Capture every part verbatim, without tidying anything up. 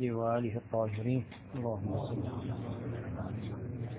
محمد وآله الطاهرين اللهم صل على محمد.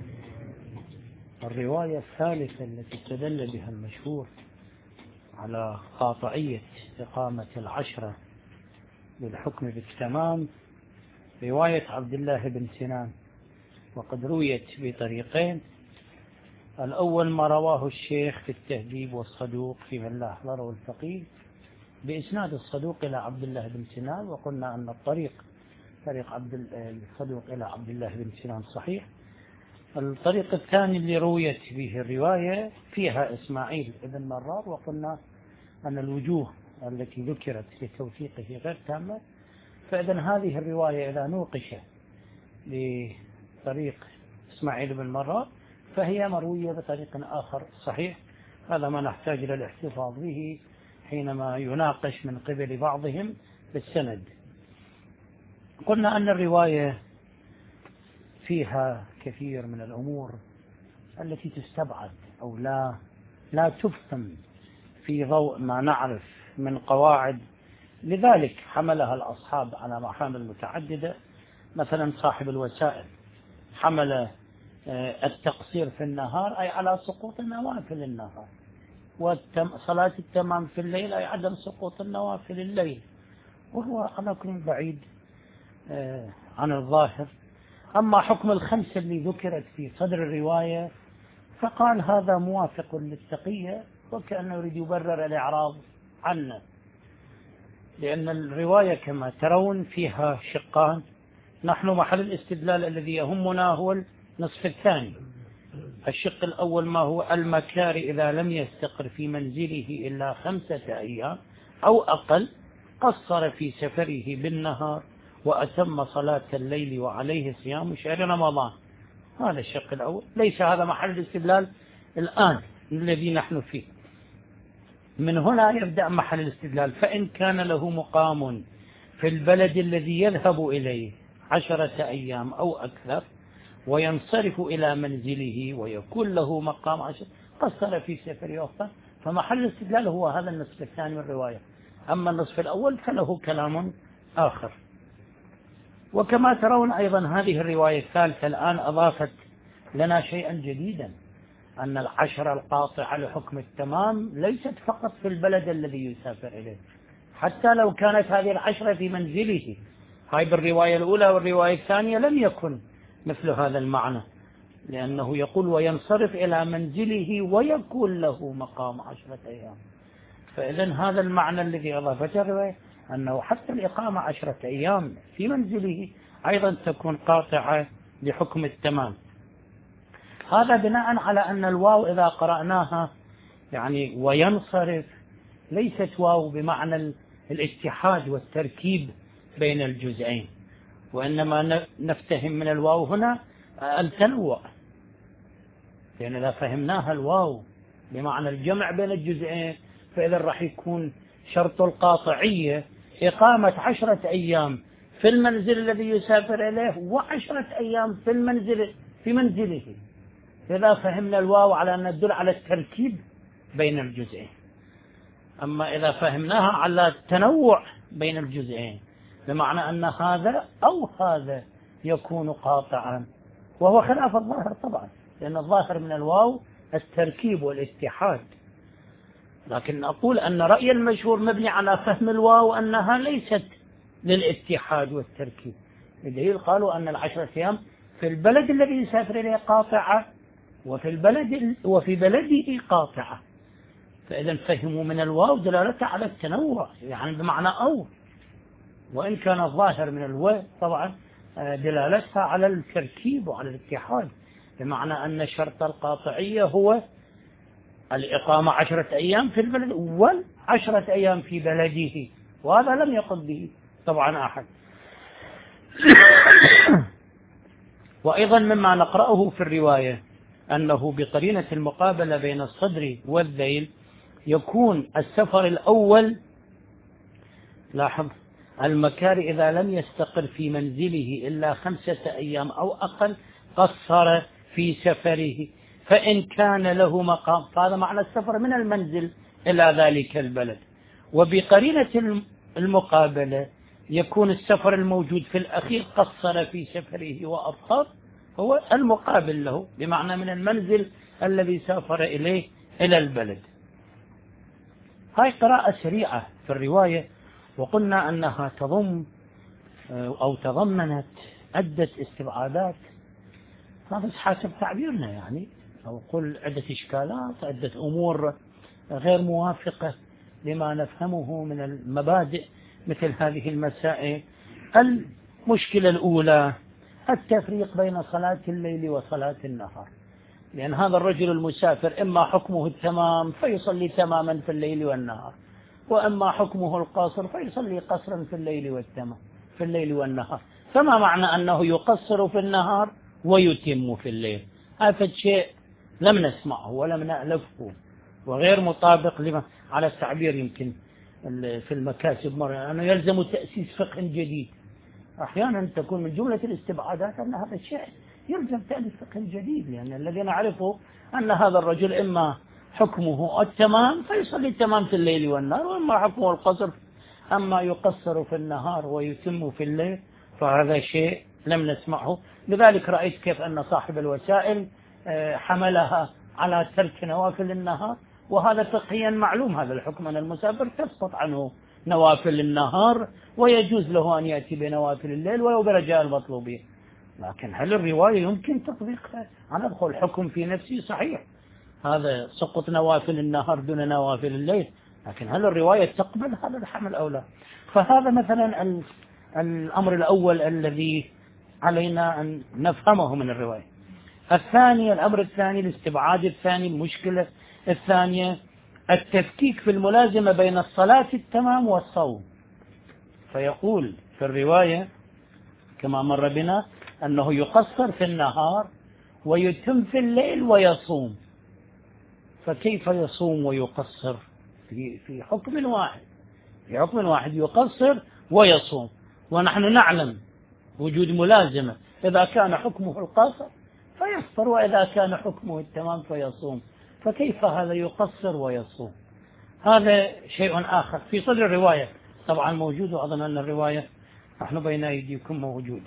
الرواية الثالثة التي استدل بها المشهور على قاطعية إقامة العشرة بالحكم بالتمام رواية عبد الله بن سنان، وقد رويت بطريقين. الأول ما رواه الشيخ في التهذيب والصدوق في من لا أحضره الفقيه بإسناد الصدوق إلى عبد الله بن سنان، وقلنا أن الطريق طريق عبد الصدوق إلى عبد الله بن سنان صحيح. الطريق الثاني اللي رويت به الرواية فيها إسماعيل بن مرار، وقلنا أن الوجوه التي ذكرت لتوثيقه غير تامة، فإذا هذه الرواية إذا نوقش بطريق إسماعيل بن مرار فهي مروية بطريق آخر صحيح. هذا ما نحتاج إلى الاحتفاظ به حينما يناقش من قبل بعضهم بالسند. قلنا أن الرواية فيها كثير من الأمور التي تستبعد أو لا لا تفهم في ضوء ما نعرف من قواعد، لذلك حملها الأصحاب على محامل متعددة. مثلا صاحب الوسائل حمل التقصير في النهار أي على سقوط النوافل النهار، وصلاة التمام في الليل أي عدم سقوط النوافل الليل، وهو على كل بعيد عن الظاهر. أما حكم الخمسة اللي ذكرت في صدر الرواية فقال هذا موافق للتقية، وكأنه يريد يبرر الإعراض عنه، لأن الرواية كما ترون فيها شقان. نحن محل الاستدلال الذي يهمنا هو النصف الثاني. الشق الأول ما هو المكاري إذا لم يستقر في منزله إلا خمسة أيام أو أقل قصر في سفره بالنهار وأتم صلاة الليل وعليه صيام شهر رمضان. هذا الشق الأول، ليس هذا محل الاستدلال الآن الذي نحن فيه. من هنا يبدأ محل الاستدلال. فإن كان له مقام في البلد الذي يذهب إليه عشرة أيام أو أكثر وينصرف إلى منزله ويكون له مقام عشر قصر في سفره أخرى، فمحل الاستدلال هو هذا النصف الثاني من الرواية. أما النصف الأول فله كلام آخر. وكما ترون أيضا هذه الرواية الثالثة الآن أضافت لنا شيئا جديدا، أن العشرة القاطعة لحكم التمام ليست فقط في البلد الذي يسافر إليه، حتى لو كانت هذه العشرة في منزله. هاي بالرواية الأولى والرواية الثانية لم يكن مثل هذا المعنى، لأنه يقول وينصرف إلى منزله ويكون له مقام عشرة أيام. فإذا هذا المعنى الذي أضافته الرواية أنه حتى الإقامة عشرة أيام في منزله أيضا تكون قاطعة لحكم التمام. هذا بناء على أن الواو إذا قرأناها يعني وينصرف ليست واو بمعنى الاتحاد والتركيب بين الجزئين، وإنما نفتهم من الواو هنا التنوع. لأن إذا فهمناها الواو بمعنى الجمع بين الجزئين فإذا راح يكون شرط القاطعية إقامة عشرة أيام في المنزل الذي يسافر إليه وعشرة أيام في المنزل في منزله. إذا فهمنا الواو على أن تدل على التركيب بين الجزئين. أما إذا فهمناها على التنوع بين الجزئين بمعنى أن هذا أو هذا يكون قاطعا، وهو خلاف الظاهر طبعا، لأن الظاهر من الواو التركيب والاتحاد. لكن أقول أن رأي المشهور مبني على فهم الواو أنها ليست للاتحاد والتركيب، بدليل قالوا أن العشرة أيام في البلد الذي يسافر إليه قاطعة وفي البلد وفي بلده قاطعة. فإذا فهموا من الواو دلالتها على التنوع، يعني بمعنى أو، وإن كان الظاهر من الواو طبعا دلالتها على التركيب وعلى الاتحاد، بمعنى أن شرط القاطعية هو الإقامة عشرة أيام في البلد والعشرة أيام في بلده، وهذا لم يقل به طبعا أحد. وأيضا مما نقرأه في الرواية أنه بقرينة المقابلة بين الصدر والذيل يكون السفر الأول، لاحظ المكاري إذا لم يستقر في منزله إلا خمسة أيام أو أقل قصر في سفره، فإن كان له مقام، فهذا معنى السفر من المنزل إلى ذلك البلد. وبقرينة المقابلة يكون السفر الموجود في الأخير قصر في سفره وأبطأ، هو المقابل له، بمعنى من المنزل الذي سافر إليه إلى البلد. هاي قراءة سريعة في الرواية، وقلنا أنها تضم أو تضمنت عدة استبعادات، هذا حسب تعبيرنا يعني، أو قل عدة إشكالات، عدة أمور غير موافقة لما نفهمه من المبادئ مثل هذه المسائل. المشكلة الأولى التفريق بين صلاة الليل وصلاة النهار، لأن هذا الرجل المسافر إما حكمه التمام فيصلي تماما في الليل والنهار، وإما حكمه القاصر فيصلي قصرا في الليل والتمام في الليل والنهار. فما معنى أنه يقصر في النهار ويتم في الليل؟ هذا شيء لم نسمعه ولم نألفه، وغير مطابق لما على التعبير يمكن في المكاسب مرة أنه يلزم تأسيس فقه جديد. أحيانا تكون من جملة الاستبعادات أن هذا الشيء يلزم تأليف فقه جديد، لأن الذي نعرفه أن هذا الرجل إما حكمه التمام فيصلي التمام في الليل والنهار، وإما حكمه القصر، أما يقصر في النهار ويتم في الليل، فهذا شيء لم نسمعه. لذلك رأيت كيف أن صاحب الوسائل حملها على ترك نوافل النهار، وهذا فقهيا معلوم، هذا الحكم أن المسافر تسقط عنه نوافل النهار ويجوز له أن يأتي بنوافل الليل ولو برجاء المطلوبين. لكن هل الرواية يمكن تطبيقها؟ أنا أدخل الحكم في نفسي صحيح، هذا سقط نوافل النهار دون نوافل الليل، لكن هل الرواية تقبل هذا الحمل أو لا؟ فهذا مثلا الأمر الأول الذي علينا أن نفهمه من الرواية. الثاني، الأمر الثاني، الاستبعاد الثاني، المشكلة الثانية التفكيك في الملازمة بين الصلاة التمام والصوم. فيقول في الرواية كما مر بنا أنه يقصر في النهار ويتم في الليل ويصوم، فكيف يصوم ويقصر في في حكم واحد؟ في حكم واحد يقصر ويصوم، ونحن نعلم وجود ملازمة، إذا كان حكمه القصر فيفطر وإذا كان حكمه التمام فيصوم، فكيف هذا يقصر ويصوم؟ هذا شيء آخر في صدر الرواية طبعا موجود، وأظن أن الرواية نحن بين أيديكم موجودة.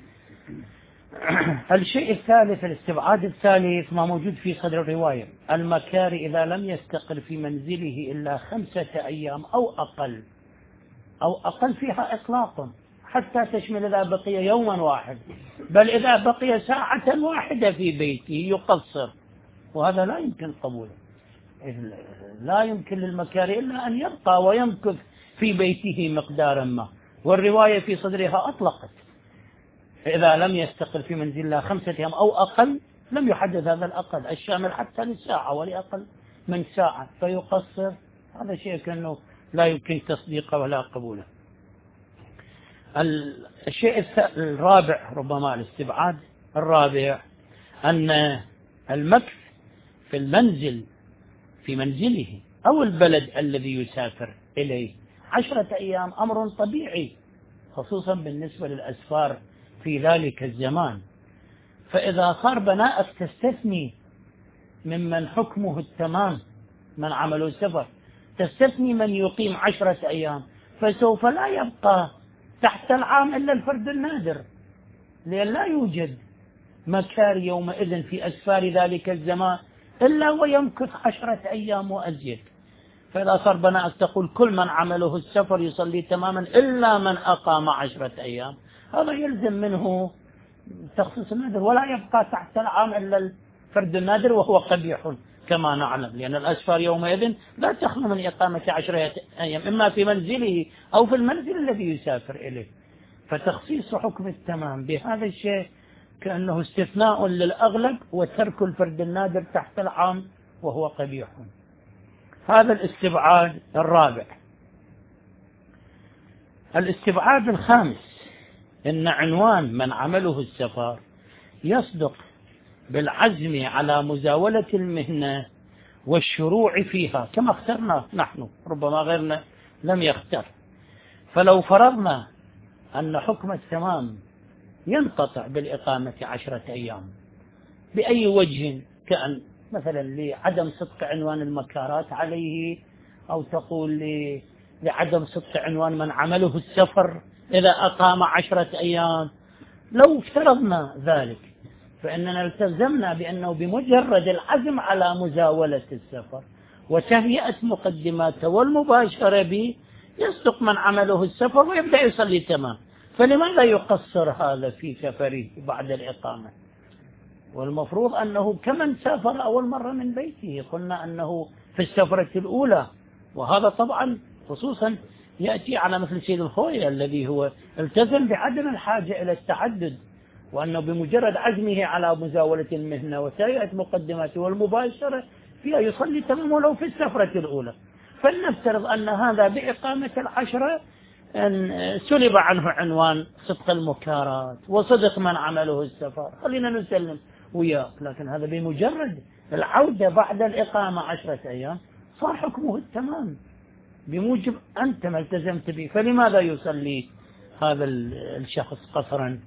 الشيء الثالث، الاستبعاد الثالث ما موجود في صدر الرواية، المكاري إذا لم يستقر في منزله إلا خمسة أيام أو أقل، أو أقل فيها إطلاقا حتى تشمل إذا بقي يوما واحد، بل إذا بقي ساعة واحدة في بيته يقصر، وهذا لا يمكن قبوله. لا يمكن للمكاري إلا أن يبقى ويمكث في بيته مقدارا ما، والرواية في صدرها أطلقت إذا لم يستقر في منزل خمسة أيام أو أقل، لم يحدد هذا الأقل الشامل حتى لساعة ولأقل من ساعة فيقصر. هذا شيء كأنه لا يمكن تصديقه ولا قبوله. الشيء الرابع ربما الاستبعاد الرابع أن المكث في المنزل في منزله أو البلد الذي يسافر إليه عشرة أيام أمر طبيعي، خصوصا بالنسبة للأسفار في ذلك الزمان. فإذا صار بناءك تستثني ممن حكمه التمام من عملوا سفر، تستثني من يقيم عشرة أيام، فسوف لا يبقى تحت العام إلا الفرد النادر، لأن لا يوجد مكاري يومئذ في أسفار ذلك الزمان إلا ويمكث عشرة أيام وأزيد. فإذا صار بناءك تقول كل من عمله السفر يصلي تماما إلا من أقام عشرة أيام، هذا يلزم منه تخصيص النادر، ولا يبقى تحت العام إلا الفرد النادر، وهو قبيح كما نعلم، لأن الأسفار يومئذ لا تخلو من إقامة عشرة أيام إما في منزله أو في المنزل الذي يسافر إليه. فتخصيص حكم التمام بهذا الشيء كأنه استثناء للأغلب وترك الفرد النادر تحت العام، وهو قبيح. هذا الاستبعاد الرابع. الاستبعاد الخامس إن عنوان من عمله السفر يصدق بالعزم على مزاولة المهنة والشروع فيها كما اخترنا نحن، ربما غيرنا لم يختر. فلو فرضنا أن حكم التمام ينقطع بالإقامة عشرة أيام بأي وجه، كأن مثلا لعدم صدق عنوان المكارات عليه، أو تقول لعدم صدق عنوان من عمله السفر إذا أقام عشرة أيام. لو افترضنا ذلك فإننا التزمنا بأنه بمجرد العزم على مزاولة السفر وتهيئة مقدماته والمباشرة به يصدق من عمله السفر ويبدأ يصلي تمام. فلماذا يقصر هذا في سفره بعد الإقامة؟ والمفروض أنه كمن سافر أول مرة من بيته. قلنا أنه في السفرة الأولى، وهذا طبعا خصوصا يأتي على مثل سيد الخوي الذي هو التزم بعدم الحاجة إلى التعدد، وأنه بمجرد عزمه على مزاولة المهنة وتهيئة مقدماته والمباشرة فيها يصلي تمام ولو في السفرة الأولى. فلنفترض أن هذا بإقامة العشرة أن سلب عنه عنوان صدق المكارات وصدق من عمله السفر، خلينا نسلم وياه. لكن هذا بمجرد العودة بعد الإقامة عشرة أيام صار حكمه التمام بموجب أنت ما التزمت به. فلماذا يصلي هذا الشخص قصرا؟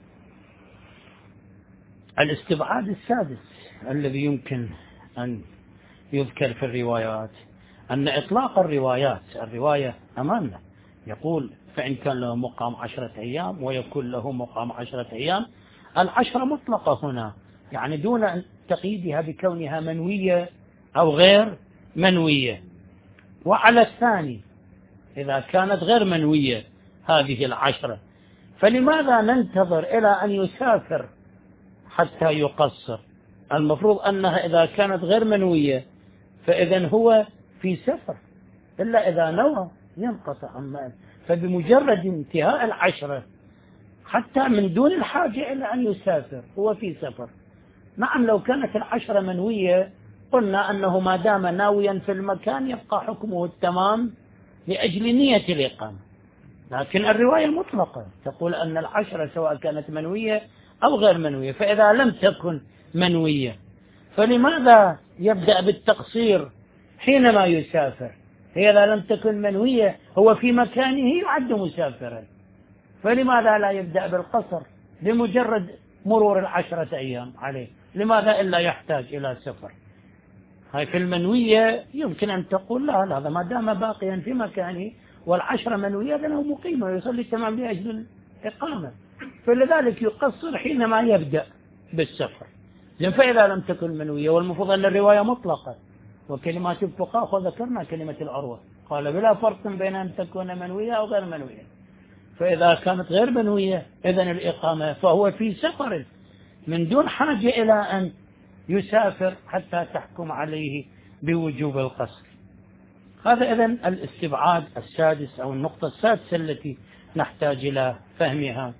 الاستبعاد السادس الذي يمكن أن يذكر في الروايات أن إطلاق الروايات، الرواية أمامنا يقول فإن كان له مقام عشرة أيام ويكون له مقام عشرة أيام، العشرة مطلقة هنا، يعني دون تقييدها بكونها منوية أو غير منوية. وعلى الثاني إذا كانت غير منوية هذه العشرة فلماذا ننتظر إلى أن يسافر حتى يقصر؟ المفروض أنها إذا كانت غير منوية فإذن هو في سفر، إلا إذا نوى ينقطع عمال. فبمجرد انتهاء العشرة حتى من دون الحاجة إلى أن يسافر هو في سفر. نعم لو كانت العشرة منوية قلنا أنه ما دام ناويا في المكان يبقى حكمه التمام لأجل نية الإقامة، لكن الرواية مطلقة تقول أن العشرة سواء كانت منوية أو غير منوية. فإذا لم تكن منوية فلماذا يبدأ بالتقصير حينما يسافر؟ إذا لم تكن منوية هو في مكانه يعد مسافرا، فلماذا لا يبدأ بالقصر بمجرد مرور العشرة أيام عليه؟ لماذا إلا يحتاج إلى سفر؟ هاي في المنوية يمكن أن تقول لا هذا ما دام باقيا في مكانه والعشرة منوية لأنه مقيم ويصلي تمام لأجل الإقامة، فلذلك يقصر حينما يبدأ بالسفر. فإذا لم تكن منوية، والمفروض أن الرواية مطلقة، وكلمات الفقهاء وذكرنا كلمة العروة قال بلا فرق بين أن تكون منوية أو غير منوية. فإذا كانت غير منوية إذن الإقامة فهو في سفر من دون حاجة إلى أن يسافر حتى تحكم عليه بوجوب القصر. هذا إذن الاستبعاد السادس أو النقطة السادسة التي نحتاج إلى فهمها.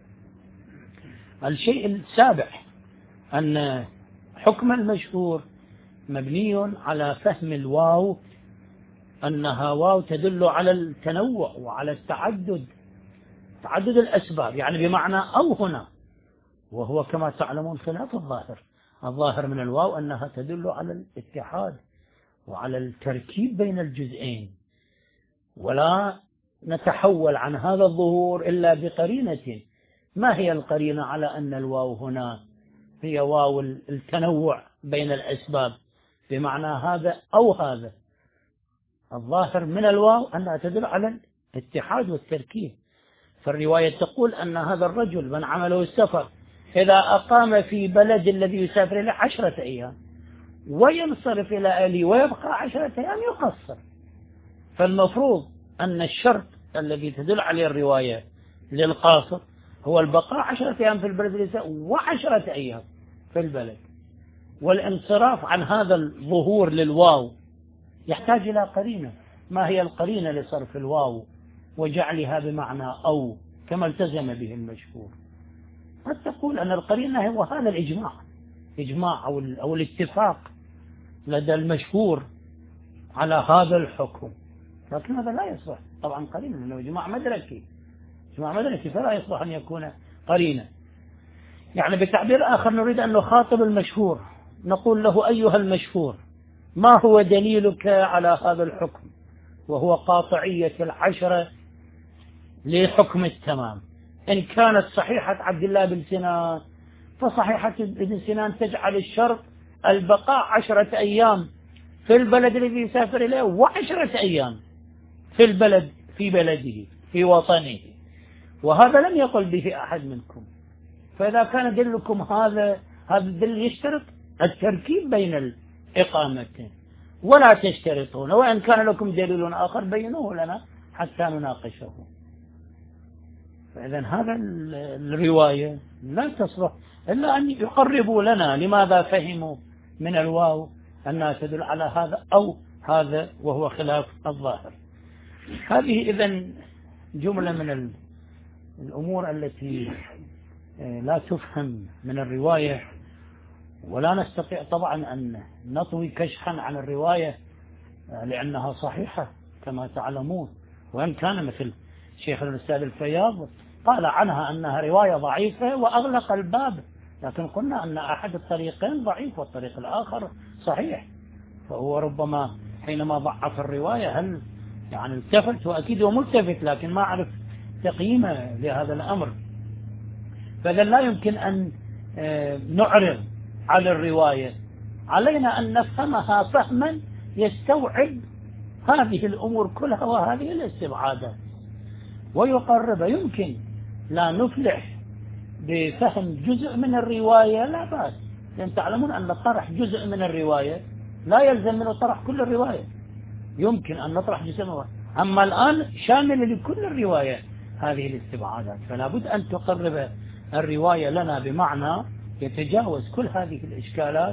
الشيء السابع أن حكم المشهور مبني على فهم الواو أنها واو تدل على التنوع وعلى التعدد، تعدد الأسباب، يعني بمعنى أو هنا، وهو كما تعلمون خلاف الظاهر. الظاهر من الواو أنها تدل على الاتحاد وعلى التركيب بين الجزئين، ولا نتحول عن هذا الظهور إلا بقرينة. ما هي القرينة على أن الواو هنا هي واو التنوع بين الأسباب بمعنى هذا أو هذا؟ الظاهر من الواو أنها تدل على الاتحاد والتركيب. فالرواية تقول أن هذا الرجل من عمله السفر إذا أقام في بلد الذي يسافر إليه عشرة أيام وينصرف إلى أهله ويبقى عشرة أيام يقصر. فالمفروض أن الشرط الذي تدل عليه الرواية للقاصر هو البقاء عشرة أيام في البلد وعشرة أيام في البلد، والانصراف عن هذا الظهور للواو يحتاج إلى قرينة. ما هي القرينة لصرف الواو وجعلها بمعنى أو كما التزم به المشهور؟ قد تقول أن القرينة هو هذا الإجماع، إجماع أو, أو الاتفاق لدى المشهور على هذا الحكم، لكن هذا لا يصلح طبعا قرينة لأنه إجماع مدركي، إجماع مدركي فلا يصلح أن يكون قرينة. يعني بتعبير آخر نريد أن نخاطب المشهور نقول له أيها المشهور ما هو دليلك على هذا الحكم وهو قاطعية العشرة لحكم التمام؟ إن كانت صحيحة عبد الله بن سنان فصحيحة ابن سنان تجعل الشرط البقاء عشرة أيام في البلد الذي يسافر إليه وعشرة أيام في البلد في بلده في وطنه. وهذا لم يقل به أحد منكم. فإذا كان دلكم هذا هذا الدل يشترط التركيب بين الإقامتين، ولا تشترطون، وإن كان لكم دليل آخر بينوه لنا حتى نناقشه. فإذا هذا الرواية لا تصلح إلا أن يقربوا لنا لماذا فهموا من الواو أنها تدل على هذا أو هذا، وهو خلاف الظاهر. هذه إذن جملة من الأمور التي لا تفهم من الرواية، ولا نستطيع طبعا أن نطوي كشحا عن الرواية لأنها صحيحة كما تعلمون، وإن كان مثل شيخ الأستاذ الفياض قال عنها أنها رواية ضعيفة وأغلق الباب، لكن قلنا أن أحد الطريقين ضعيف والطريق الآخر صحيح. فهو ربما حينما ضعف الرواية هل يعني التفت، وأكيد هو ملتفت لكن ما أعرف تقييمه لهذا الأمر. فإذا لا يمكن أن نعرض على الرواية، علينا أن نفهمها فهما يستوعب هذه الأمور كلها وهذه الاستبعادات ويقرب. يمكن لا نفلح بفهم جزء من الرواية، لا بأس، لأن تعلمون أن طرح جزء من الرواية لا يلزم منه طرح كل الرواية، يمكن أن نطرح جزء منه، أما الآن شامل لكل الرواية هذه الاستبعادات. فلا بد أن تقرب الرواية لنا بمعنى يتجاوز كل هذه الإشكالات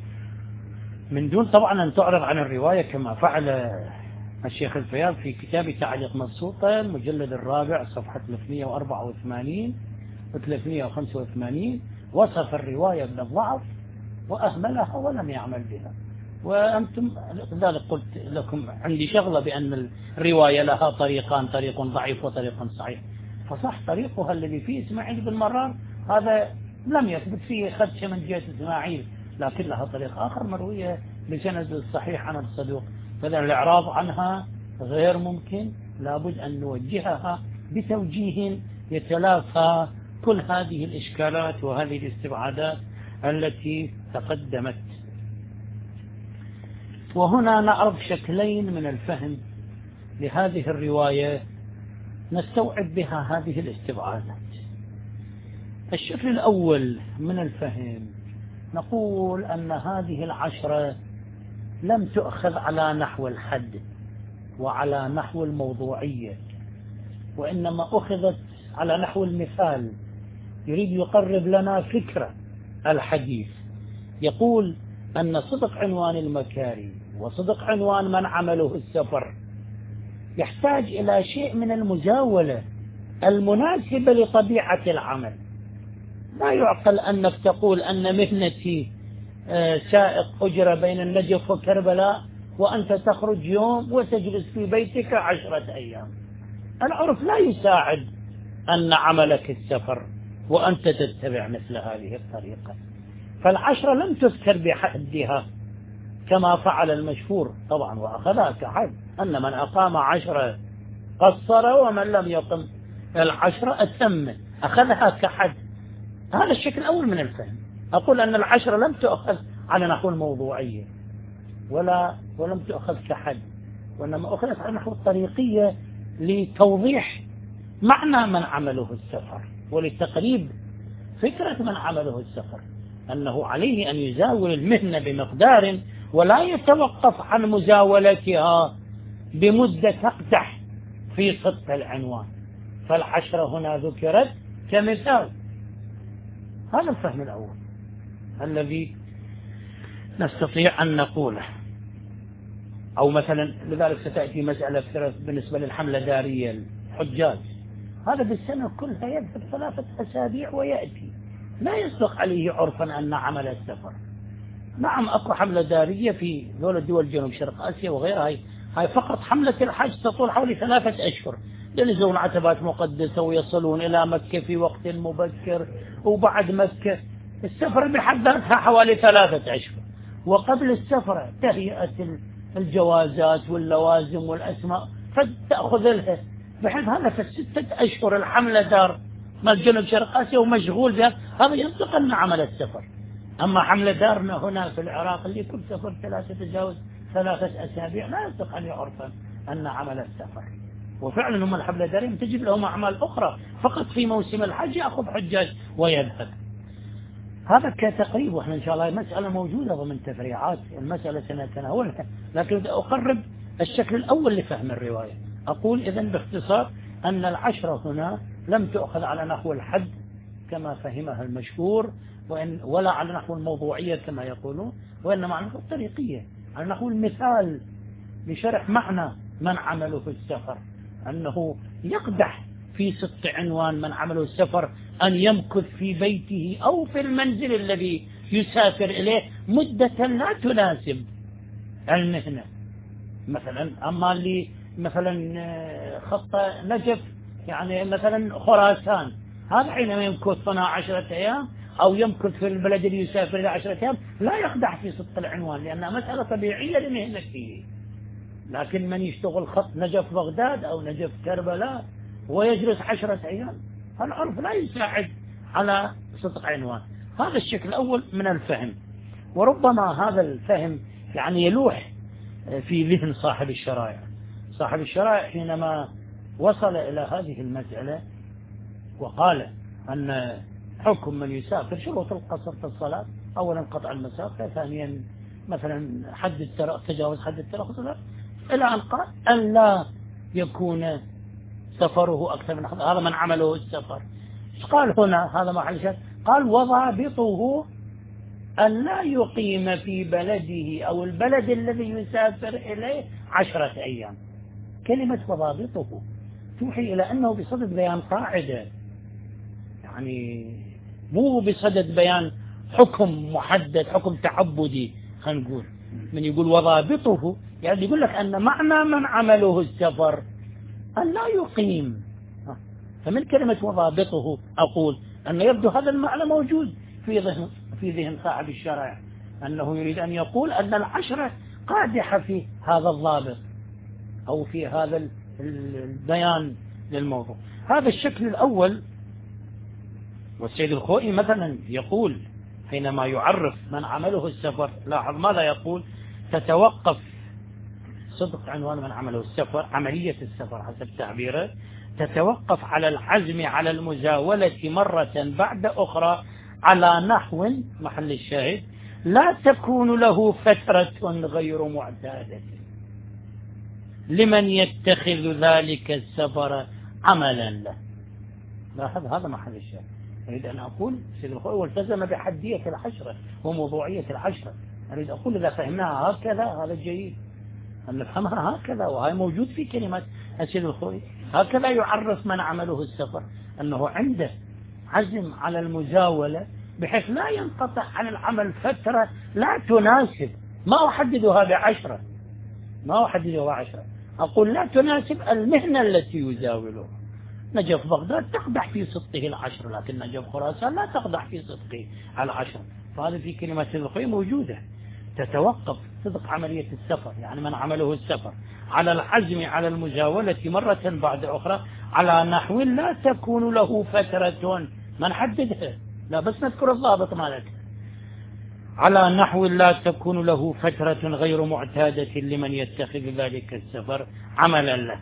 من دون طبعا أن تعرض عن الرواية كما فعل الشيخ الفياض في كتاب تعليق مبسوطة المجلد الرابع صفحة ثلاثمئة وأربعة وثمانين و ثلاثمئة وخمسة وثمانين، وصف الرواية بالضعف وأهملها ولم يعمل بها. وأنتم لذلك قلت لكم عندي شغلة بأن الرواية لها طريقان، طريق ضعيف وطريق صحيح. فصح طريقها الذي فيه إسماعيل بن مرار هذا لم يثبت فيه خدش من جهة إسماعيل، لكن لها طريق آخر مروية بسند الصحيح عن الصدوق. فإذا الإعراض عنها غير ممكن، لابد أن نوجهها بتوجيه يتلافى كل هذه الإشكالات وهذه الاستبعادات التي تقدمت. وهنا نعرض شكلين من الفهم لهذه الرواية نستوعب بها هذه الاستبعادات. الشكل الأول من الفهم نقول أن هذه العشرة لم تؤخذ على نحو الحد وعلى نحو الموضوعية، وإنما أخذت على نحو المثال، يريد يقرب لنا فكرة الحديث. يقول أن صدق عنوان المكاري وصدق عنوان من عمله السفر يحتاج إلى شيء من المزاولة المناسبة لطبيعة العمل. لا يعقل أنك تقول أن مهنتي سائق أجرة بين النجف وكربلاء وأنت تخرج يوم وتجلس في بيتك عشرة أيام. العرف لا يساعد أن عملك السفر وأنت تتبع مثل هذه الطريقة. فالعشرة لم تذكر بحدها كما فعل المشهور طبعا وأخذها كحد، أن من أقام عشرة قصر ومن لم يقم العشرة أتم، أخذها كحد. هذا الشكل الأول من الفهم. أقول أن العشرة لم تؤخذ على نحو الموضوعية ولا ولم تؤخذ كحد، وإنما أخذت على نحو الطريقية لتوضيح معنى من عمله السفر ولتقريب فكرة من عمله السفر، أنه عليه أن يزاول المهنة بمقدار ولا يتوقف عن مزاولتها بمدة تقدح في صدق العنوان. فالعشرة هنا ذكرت كمثال. هذا الفهم الأول الذي نستطيع أن نقوله. أو مثلا لذلك ستأتي مسألة بالنسبة للحملة دارية الحجاج، هذا بالسنة كلها يذهب ثلاثة أسابيع ويأتي، لا يصدق عليه عرفا أن عمل السفر. نعم أكو حملة دارية في دولة دول جنوب شرق آسيا وغيرها، هاي, هاي فقط حملة الحج تطول حوالي ثلاثة أشهر، ينزلون عتبات مقدسة ويصلون إلى مكة في وقت مبكر، وبعد مكة السفر بحد ذاتها حوالي ثلاثة أشهر، وقبل السفر تهيئة الجوازات واللوازم والأسماء فتأخذ لها، بحيث هذا في الستة أشهر الحملة دار مال جنوب شرق آسيا ومشغول بها، هذا ينطق أن عمل السفر. أما حملة دارنا هنا في العراق اللي كل سفر ثلاثة تتجاوز ثلاثة أسابيع لا ينطق أن يعرف أن عمل السفر. وفعلا هم الحبل دارين تجب لهم أعمال أخرى، فقط في موسم الحج يأخذ حجاج ويذهب. هذا كتقريب، وإحنا إن شاء الله المسألة موجودة ضمن تفريعات المسألة سنتناولها، لكن أقرب الشكل الأول لفهم الرواية. أقول إذن باختصار أن العشرة هنا لم تؤخذ على نحو الحد كما فهمها المشهور، وإن ولا على نحو الموضوعية كما يقولون، وإنما على نحو الطريقية، على نحو المثال لشرح معنى من عمله في السفر، أنه يقدح في صدق عنوان من عمله السفر أن يمكث في بيته أو في المنزل الذي يسافر إليه مدة لا تناسب المهنة. مثلا أما اللي مثلا خط نجف، يعني مثلا خراسان، هذا حينما يمكث هنا عشرة أيام أو يمكث في البلد اللي يسافر إلى عشرة أيام لا يقدح في صدق العنوان، لأنها مسألة طبيعية لمهنته. لكن من يشتغل خط نجف بغداد أو نجف كربلاء ويجلس عشرة أيام، العرف لا يساعد على صدق عنوان. هذا الشكل الأول من الفهم، وربما هذا الفهم يعني يلوح في ذهن صاحب الشرائع. صاحب الشرائع حينما وصل إلى هذه المسألة وقال أن حكم من يسافر شروط القصر في الصلاة، أولا قطع المسافة، ثانيا مثلا حد الترخص، تجاوز حد الترخص، إلى أن قال أن لا يكون سفره أكثر من خمسة، هذا من عمله السفر. قال هنا هذا محل شك، قال وضابطه أن لا يقيم في بلده أو البلد الذي يسافر إليه عشرة أيام. كلمة وضابطه توحي إلى أنه بصدد بيان قاعدة، يعني مو بصدد بيان حكم محدد، حكم تعبدي. خلينا نقول من يقول وضابطه يعني يقول لك أن معنى من عمله السفر أن لا يقيم. فمن كلمة وضابطه أقول أن يبدو هذا المعنى موجود في ذهن في ذهن صاحب الشرع، أنه يريد أن يقول أن العشرة قادحة في هذا الضابط أو في هذا البيان للموضوع. هذا الشكل الأول. والسيد الخوئي مثلا يقول حينما يعرف من عمله السفر، لاحظ ماذا يقول: تتوقف صدق عنوان من عمله السفر، عملية السفر حسب تعبيره، تتوقف على العزم على المزاولة مرة بعد أخرى على نحو محل الشاهد لا تكون له فترة غير معتادة لمن يتخذ ذلك السفر عملا له. لاحظ هذا محل الشاهد. أريد أن أقول سيد الخوئي والتزم بحدية العشرة وموضوعية العشرة. أريد أقول إذا فهمناها هكذا هذا جيد، أن نفهمها هكذا، وهي موجود في كلمة السيد الخوئي. هكذا يعرف من عمله السفر، أنه عنده عزم على المزاولة بحيث لا ينقطع عن العمل فترة لا تناسب. ما أحددها بعشرة، ما أحددها بعشرة، أقول لا تناسب المهنة التي يزاولها. نجف بغداد تقدح في صدقه العشر، لكن نجف خراسان لا تقدح في صدقه العشر. فهذا في كلمة الخوئي موجودة. تتوقف صدق عملية السفر، يعني من عمله السفر، على العزم على المزاولة مرة بعد أخرى على نحو لا تكون له فترة. من حددها؟ لا، بس نذكر الضابط مالك. على نحو لا تكون له فترة غير معتادة لمن يتخذ ذلك السفر عملا له.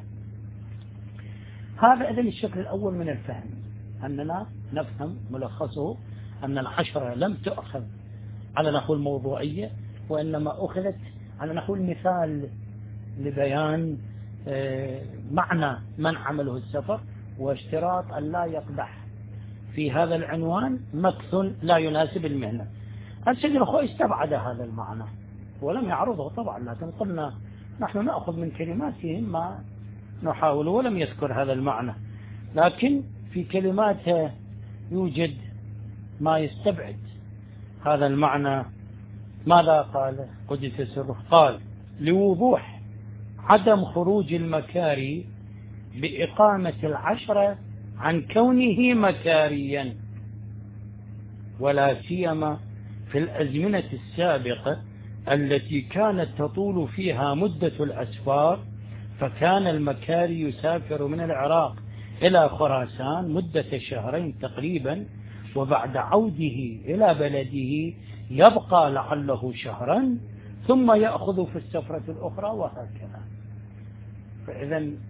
هذا إذن الشكل الأول من الفهم، أننا نفهم ملخصه أن العشرة لم تؤخذ على نحو الموضوعية، وإنما أخذت على نحو المثال لبيان معنى من عمله السفر، واشتراط أن لا يقدح في هذا العنوان مكث لا يناسب المهنة. السيد الخوئي استبعد هذا المعنى ولم يعرضه طبعا، لكن قلنا نحن نأخذ من كلماتهم ما نحاول، ولم يذكر هذا المعنى، لكن في كلماته يوجد ما يستبعد هذا المعنى. ماذا قال قدس سره؟ قال: لوضوح عدم خروج المكاري بإقامة العشرة عن كونه مكاريا، ولا سيما في الأزمنة السابقة التي كانت تطول فيها مدة الأسفار، فكان المكاري يسافر من العراق إلى خراسان مدة شهرين تقريبا، وبعد عوده إلى بلده يبقى لعله شهرا ثم يأخذ في السفرة الأخرى، وهكذا. فإذا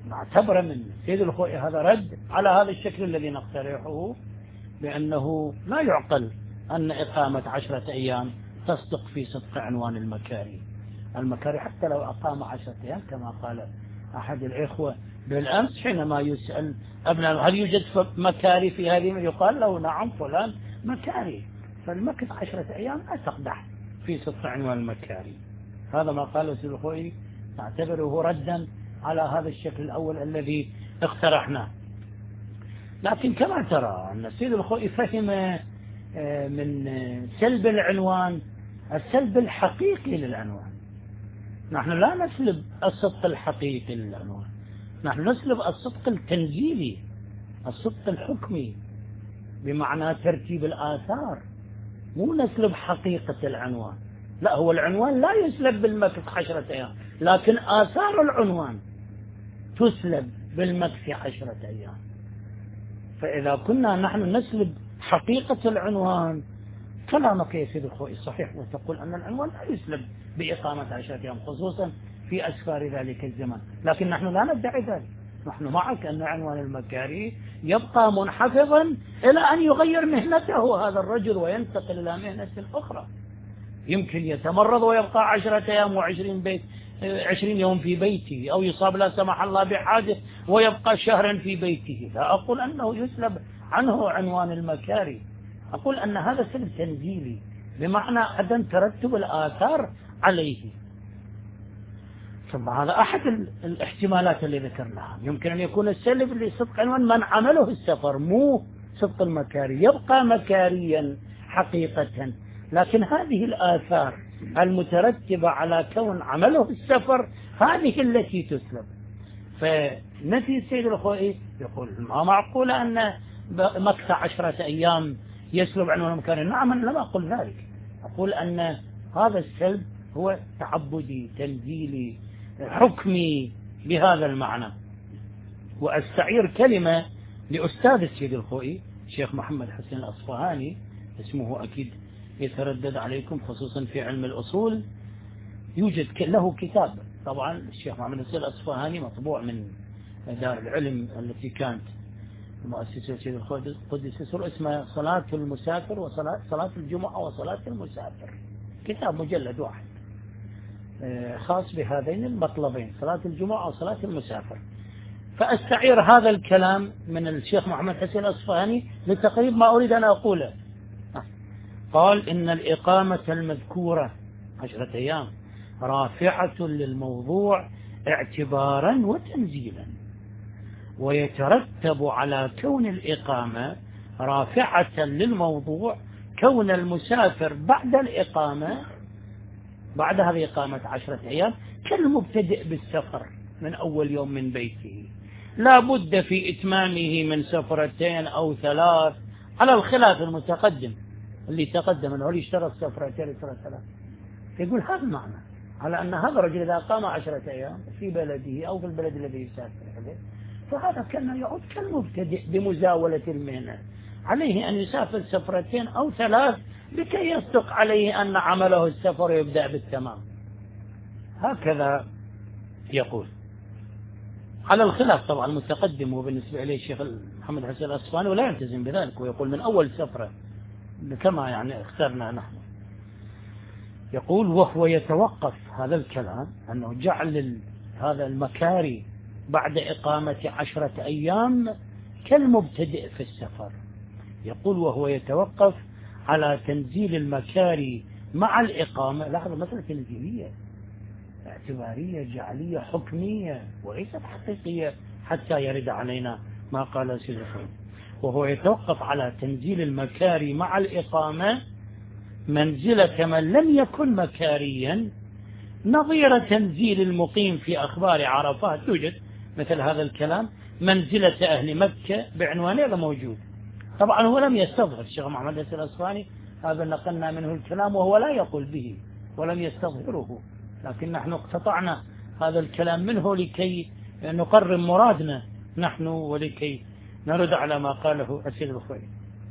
نعتبر من سيد الخوئي هذا رد على هذا الشكل الذي نقترحه، بأنه لا يعقل أن إقامة عشرة أيام تصدق في صدق عنوان المكاري. المكاري حتى لو أقام عشرة أيام كما قال أحد الإخوة بالأمس حينما يسأل أبناء هل يوجد مكاري في هذه، يقال له نعم فلان مكاري، فالمكث عشرة أيام لا تقدح في صدق عنوان المكاري. هذا ما قاله سيد الخوئي نعتبره ردا على هذا الشكل الأول الذي اقترحناه. لكن كما ترى أن السيد الخوئي فهم من سلب العنوان السلب الحقيقي للعنوان. نحن لا نسلب الصدق الحقيقي للعنوان، نحن نسلب الصدق التنزيلي، الصدق الحكمي بمعنى ترتيب الآثار، مو نسلب حقيقة العنوان. لا، هو العنوان لا يسلب بالمكث عشرة أيام، لكن آثار العنوان تسلب بالمكث عشرة أيام. فإذا كنا نحن نسلب حقيقة العنوان، كلامك يا سيد الخوئي صحيح، وتقول أن العنوان لا يسلب بإقامة عشرة أيام خصوصا في أسفار ذلك الزمان، لكن نحن لا ندعي ذلك. نحن معك أن عنوان المكاري يبقى منحفظا إلى أن يغير مهنته هذا الرجل وينتقل إلى مهنة أخرى. يمكن يتمرض ويبقى عشرة أيام وعشرين بيت عشرين يوم في بيته، أو يصاب لا سمح الله بحادث ويبقى شهرا في بيته. لا أقول أنه يسلب عنه عنوان المكاري، أقول أن هذا سلب تنزيلي بمعنى عدم ترتب الآثار عليه. ثم هذا أحد الاحتمالات اللي ذكرناها. يمكن أن يكون السلب لصدق عنوان من عمله السفر، مو صدق المكاري، يبقى مكاريا حقيقة، لكن هذه الآثار المترتبة على كون عمله السفر هذه التي تسلب. فنفي السيد الخوئي يقول ما معقول أن مكث عشرة أيام يسلب عنوان المكاري. نعم، أنا لم أقول ذلك، أقول أن هذا السلب هو تعبدي تنزيلي حكمي بهذا المعنى. وأستعير كلمة لأستاذ السيد الخوئي الشيخ محمد حسين الأصفهاني، اسمه أكيد يتردد عليكم خصوصا في علم الأصول. يوجد له كتاب، طبعا الشيخ محمد حسين الأصفهاني مطبوع من دار العلم التي كانت مؤسسة السيد الخوئي قدس سره، اسمه صلاة المسافر وصلاة صلاة الجمعة وصلاة المسافر، كتاب مجلد واحد خاص بهذين المطلبين، صلاة الجمعة وصلاة المسافر. فأستعير هذا الكلام من الشيخ محمد حسين الأصفهاني لتقريب ما أريد أن أقوله. قال إن الإقامة المذكورة عشرة أيام رافعة للموضوع اعتبارا وتنزيلا، ويترتب على كون الإقامة رافعة للموضوع كون المسافر بعد الإقامة بعد هذه إقامة عشرة أيام كالمبتدئ بالسفر من أول يوم من بيته، لا بد في إتمامه من سفرتين أو ثلاث، على الخلاف المتقدم اللي تقدم أنه يشترط سفرتين يشترط ثلاث. يقول هذا المعنى على أن هذا الرجل إذا قام عشرة أيام في بلده أو في البلد الذي يسافر إليه، فهذا كان يعود كالمبتدئ بمزاولة المهنة، عليه أن يسافر سفرتين أو ثلاث لكي يصدق عليه أن عمله السفر يبدأ بالتمام. هكذا يقول على الخلاف طبعا المتقدم، وبالنسبة إليه الشيخ محمد حسين الأصفهاني ولا يلتزم بذلك، ويقول من أول سفرة كما يعني اخترنا نحن. يقول وهو يتوقف هذا الكلام أنه جعل هذا المكاري بعد إقامة عشرة أيام كالمبتدئ في السفر. يقول وهو يتوقف على تنزيل المكاري مع الإقامة. لاحظوا مسألة تنزيلية اعتبارية جعلية حكمية وليست حقيقية حتى يرد علينا ما قال سيد الخوئي. وهو يتوقف على تنزيل المكاري مع الإقامة منزلة من لم يكن مكاريا، نظير تنزيل المقيم في أخبار عرفات. يوجد مثل هذا الكلام منزلة أهل مكة بعنوان هذا موجود. طبعا هو لم يستظهر الشيخ محمد حسين الأصفهاني، هذا نقلنا منه الكلام وهو لا يقول به ولم يستظهره، لكن نحن اقتطعنا هذا الكلام منه لكي نقرر مرادنا نحن ولكي نرد على ما قاله السيد الخوئي.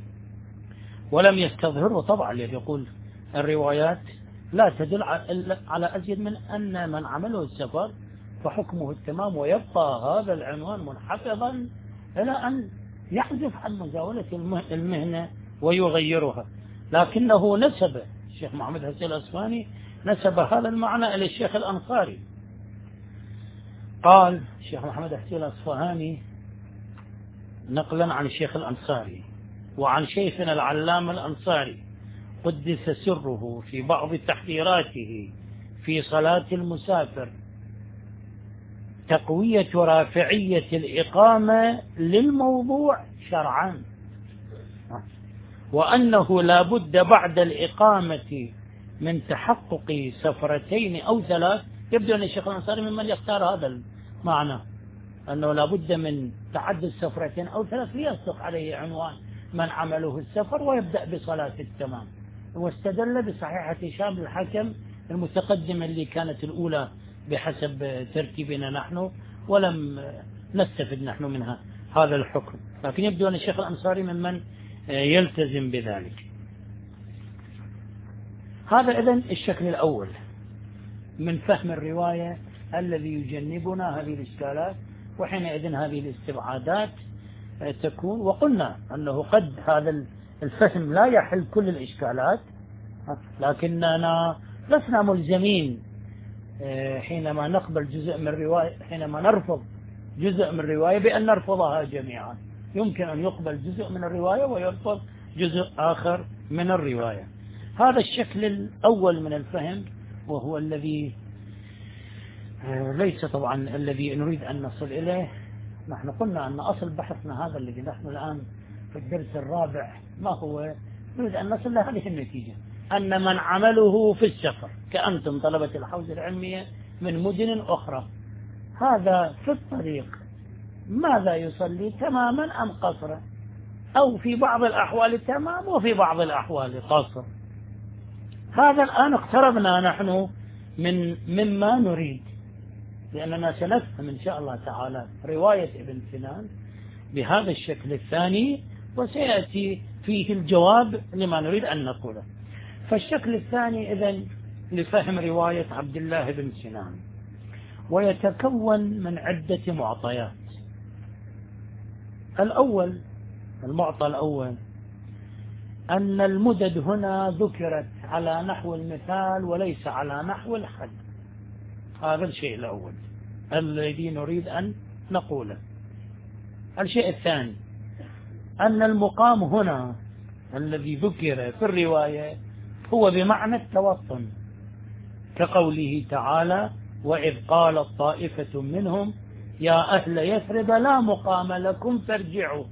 ولم يستظهره طبعا يقول الروايات لا تدل على أزيد من أن من عمله السفر فحكمه التمام، ويبقى هذا العنوان منحفظا إلى أن يعزف عن مزاولة المهنة ويغيرها. لكنه نسب الشيخ محمد حسين الأصفهاني نسب هذا المعنى إلى الشيخ الأنصاري. قال الشيخ محمد حسين الأصفهاني نقلا عن الشيخ الأنصاري وعن شيخنا العلامة الأنصاري قدس سره في بعض تحذيراته في صلاة المسافر: تقوية رافعية الإقامة للموضوع شرعا، وأنه لا بد بعد الإقامة من تحقق سفرتين أو ثلاث. يبدو أن الشيخ الأنصاري ممن يختار هذا المعنى، أنه لا بد من تعدد سفرتين أو ثلاث ليصدق عليه عنوان من عمله السفر ويبدأ بصلاة التمام. واستدل بصحيحة هشام الحكم المتقدمة اللي كانت الأولى بحسب ترتيبنا نحن، ولم نستفد نحن منها هذا الحكم، لكن يبدو أن الشيخ الأنصاري ممن يلتزم بذلك. هذا إذن الشكل الأول من فهم الرواية الذي يجنبنا هذه الإشكالات، وحينئذ هذه الاستبعادات تكون. وقلنا أنه قد هذا الفهم لا يحل كل الإشكالات، لكننا لسنا ملزمين حينما نقبل جزء من الرواية، حينما نرفض جزء من الرواية بأن نرفضها جميعا. يمكن أن يقبل جزء من الرواية ويرفض جزء آخر من الرواية. هذا الشكل الأول من الفهم، وهو الذي ليس طبعا الذي نريد أن نصل إليه. نحن قلنا أن أصل بحثنا هذا الذي نحن الآن في الدرس الرابع ما هو، نريد أن نصل لهذه النتيجة: أن من عمله في السفر كأنتم طلبة الحوزة العلمية من مدن أخرى، هذا في الطريق ماذا يصلي، تماما أم قصرا، أو في بعض الأحوال تمام وفي بعض الأحوال قصر. هذا الآن اقتربنا نحن من مما نريد، لأننا سنفهم إن شاء الله تعالى رواية ابن سنان بهذا الشكل الثاني، وسيأتي فيه الجواب لما نريد أن نقوله. فالشكل الثاني إذن لفهم رواية عبد الله بن سنان، ويتكون من عدة معطيات. الأول، المعطى الأول، أن المدد هنا ذكرت على نحو المثال وليس على نحو الحد. هذا الشيء الأول الذي نريد أن نقوله. الشيء الثاني أن المقام هنا الذي ذكر في الرواية هو بمعنى التوطن، كقوله تعالى: وإذ قالت طائفة منهم يا أهل يثرب لا مقام لكم فارجعوا.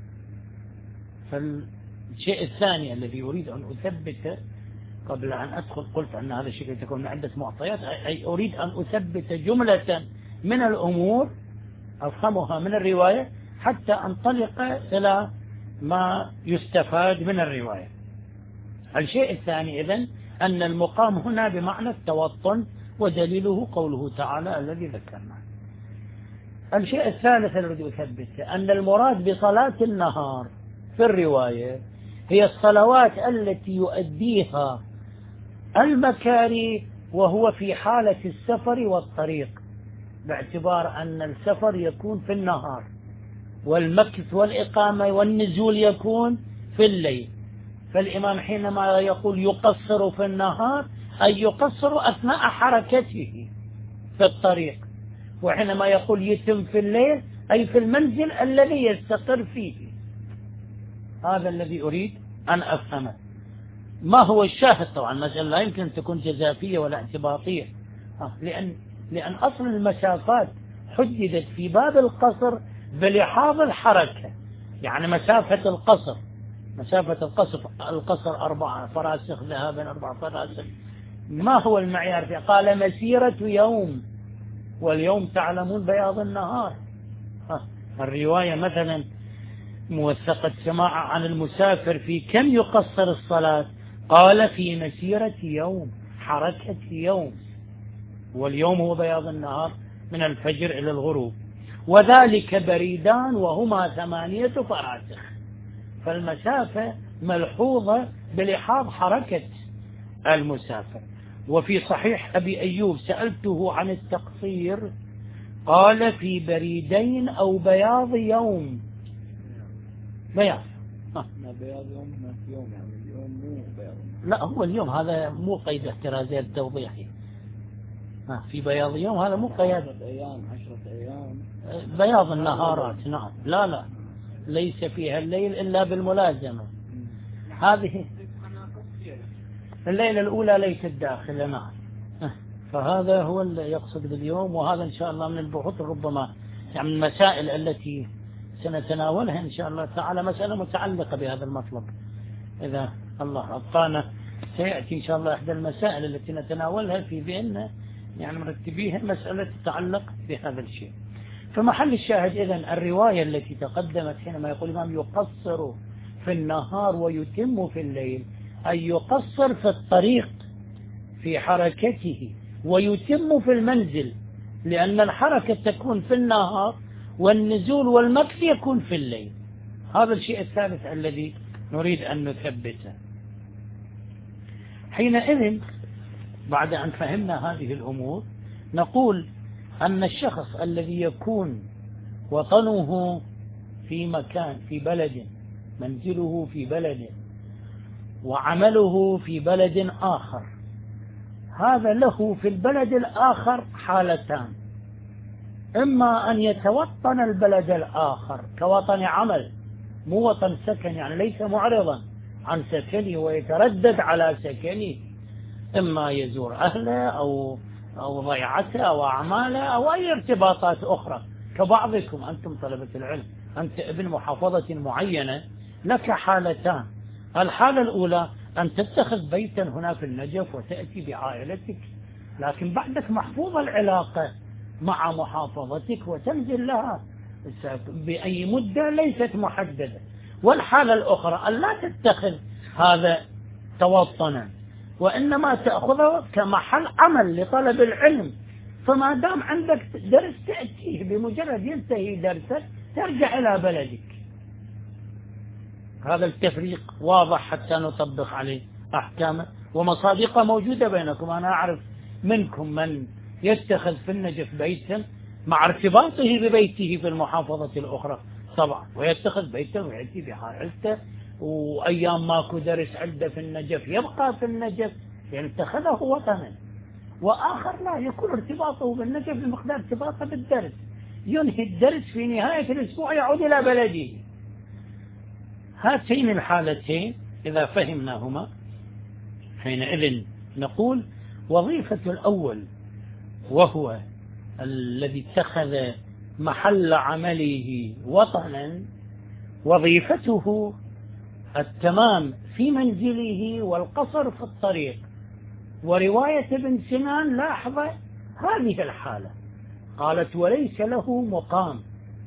فالشيء الثاني الذي أريد أن أثبته قبل أن أدخل، قلت أن هذا الشيء يتكون من عدة معطيات، أي أريد أن أثبت جملة من الأمور أفهمها من الرواية حتى أنطلق إلى ما يستفاد من الرواية. الشيء الثاني إذن أن المقام هنا بمعنى التوطن، ودليله قوله تعالى الذي ذكرنا. الشيء الثالث الذي أثبته أن المراد بصلاة النهار في الرواية هي الصلوات التي يؤديها المكاري وهو في حالة السفر والطريق، باعتبار أن السفر يكون في النهار والمكث والإقامة والنزول يكون في الليل. فالإمام حينما يقول يقصر في النهار أي يقصر أثناء حركته في الطريق، وحينما يقول يتم في الليل أي في المنزل الذي يستقر فيه. هذا الذي أريد أن أفهمه. ما هو الشاهد؟ طبعا المسألة لا يمكن أن تكون جزافية ولا اعتباطية، لأن, لأن أصل المسافات حددت في باب القصر بلحاظ الحركة. يعني مسافة القصر مسافة القصر القصر أربعة فراسخ ذهابا، أربع فراسخ. ما هو المعيار فيه؟ قال مسيرة يوم، واليوم تعلمون بياض النهار. الرواية مثلا موثقة سماع عن المسافر في كم يقصر الصلاة، قال في مسيرة يوم، حركة يوم، واليوم هو بياض النهار من الفجر إلى الغروب، وذلك بريدان وهما ثمانية فراسخ. فالمسافة ملحوظة بلحاظ حركة المسافر. وفي صحيح أبي أيوب سألته عن التقصير قال في بريدين أو بياض يوم. بياض ما بياض يوم ما في يوم يعني اليوم مو بياض. لا هو اليوم هذا مو قيد احترازي التوضيحي. ها في بياض يوم هذا مو قيد. عشرة أيام عشرة أيام بياض النهارات. نعم لا لا ليس فيها الليل إلا بالملازمة. هذه الليلة الأولى ليست داخلة. نعم فهذا هو اللي يقصد باليوم. وهذا إن شاء الله من البحوث ربما يعني من المسائل التي سنتناولها إن شاء الله تعالى مسألة متعلقة بهذا المطلب. إذا الله أبقانا سيأتي إن شاء الله إحدى المسائل التي نتناولها في ذهننا يعني مرتبيها مسألة تتعلق بهذا الشيء. فمحل الشاهد إذن الرواية التي تقدمت حينما يقول الإمام يقصر في النهار ويتم في الليل، أي يقصر في الطريق في حركته ويتم في المنزل، لأن الحركة تكون في النهار والنزول والمكث يكون في الليل. هذا الشيء الثالث الذي نريد أن نثبته. حينئذ بعد أن فهمنا هذه الأمور نقول أن الشخص الذي يكون وطنه في مكان في بلد، منزله في بلد وعمله في بلد آخر، هذا له في البلد الآخر حالتان: إما أن يتوطن البلد الآخر كوطن عمل مو وطن سكن، يعني ليس معرضا عن سكنه ويتردد على سكنه، إما يزور أهله أو أو ضيعته أو أعماله أو أي ارتباطات أخرى كبعضكم أنتم طلبة العلم. أنت ابن محافظة معينة لك حالتان: الحالة الأولى أن تتخذ بيتا هنا في النجف وتأتي بعائلتك، لكن بعدك محفوظة العلاقة مع محافظتك وتنزل لها بأي مدة ليست محددة. والحالة الأخرى أن لا تتخذ هذا توطنا وإنما تأخذه كمحل عمل لطلب العلم، فما دام عندك درس تأتيه، بمجرد ينتهي درسك ترجع إلى بلدك. هذا التفريق واضح حتى نطبق عليه أحكامه، ومصادقة موجودة بينكم. أنا أعرف منكم من يتخذ في النجف بيتا مع ارتباطه ببيته في المحافظة الأخرى طبعا، ويتخذ بيتا ويأتي بحالته، وأيام ماكو درس عنده في النجف يبقى في النجف يعني اتخذه وطنا. وآخر لا يكون ارتباطه بالنجف بمقدار ارتباطه بالدرس، ينهي الدرس في نهاية الأسبوع يعود إلى بلده. هاتين الحالتين إذا فهمناهما حينئذ نقول وظيفة الأول وهو الذي اتخذ محل عمله وطنا وظيفته التمام في منزله والقصر في الطريق. ورواية ابن سنان لاحظ هذه الحالة، قالت وليس له مقام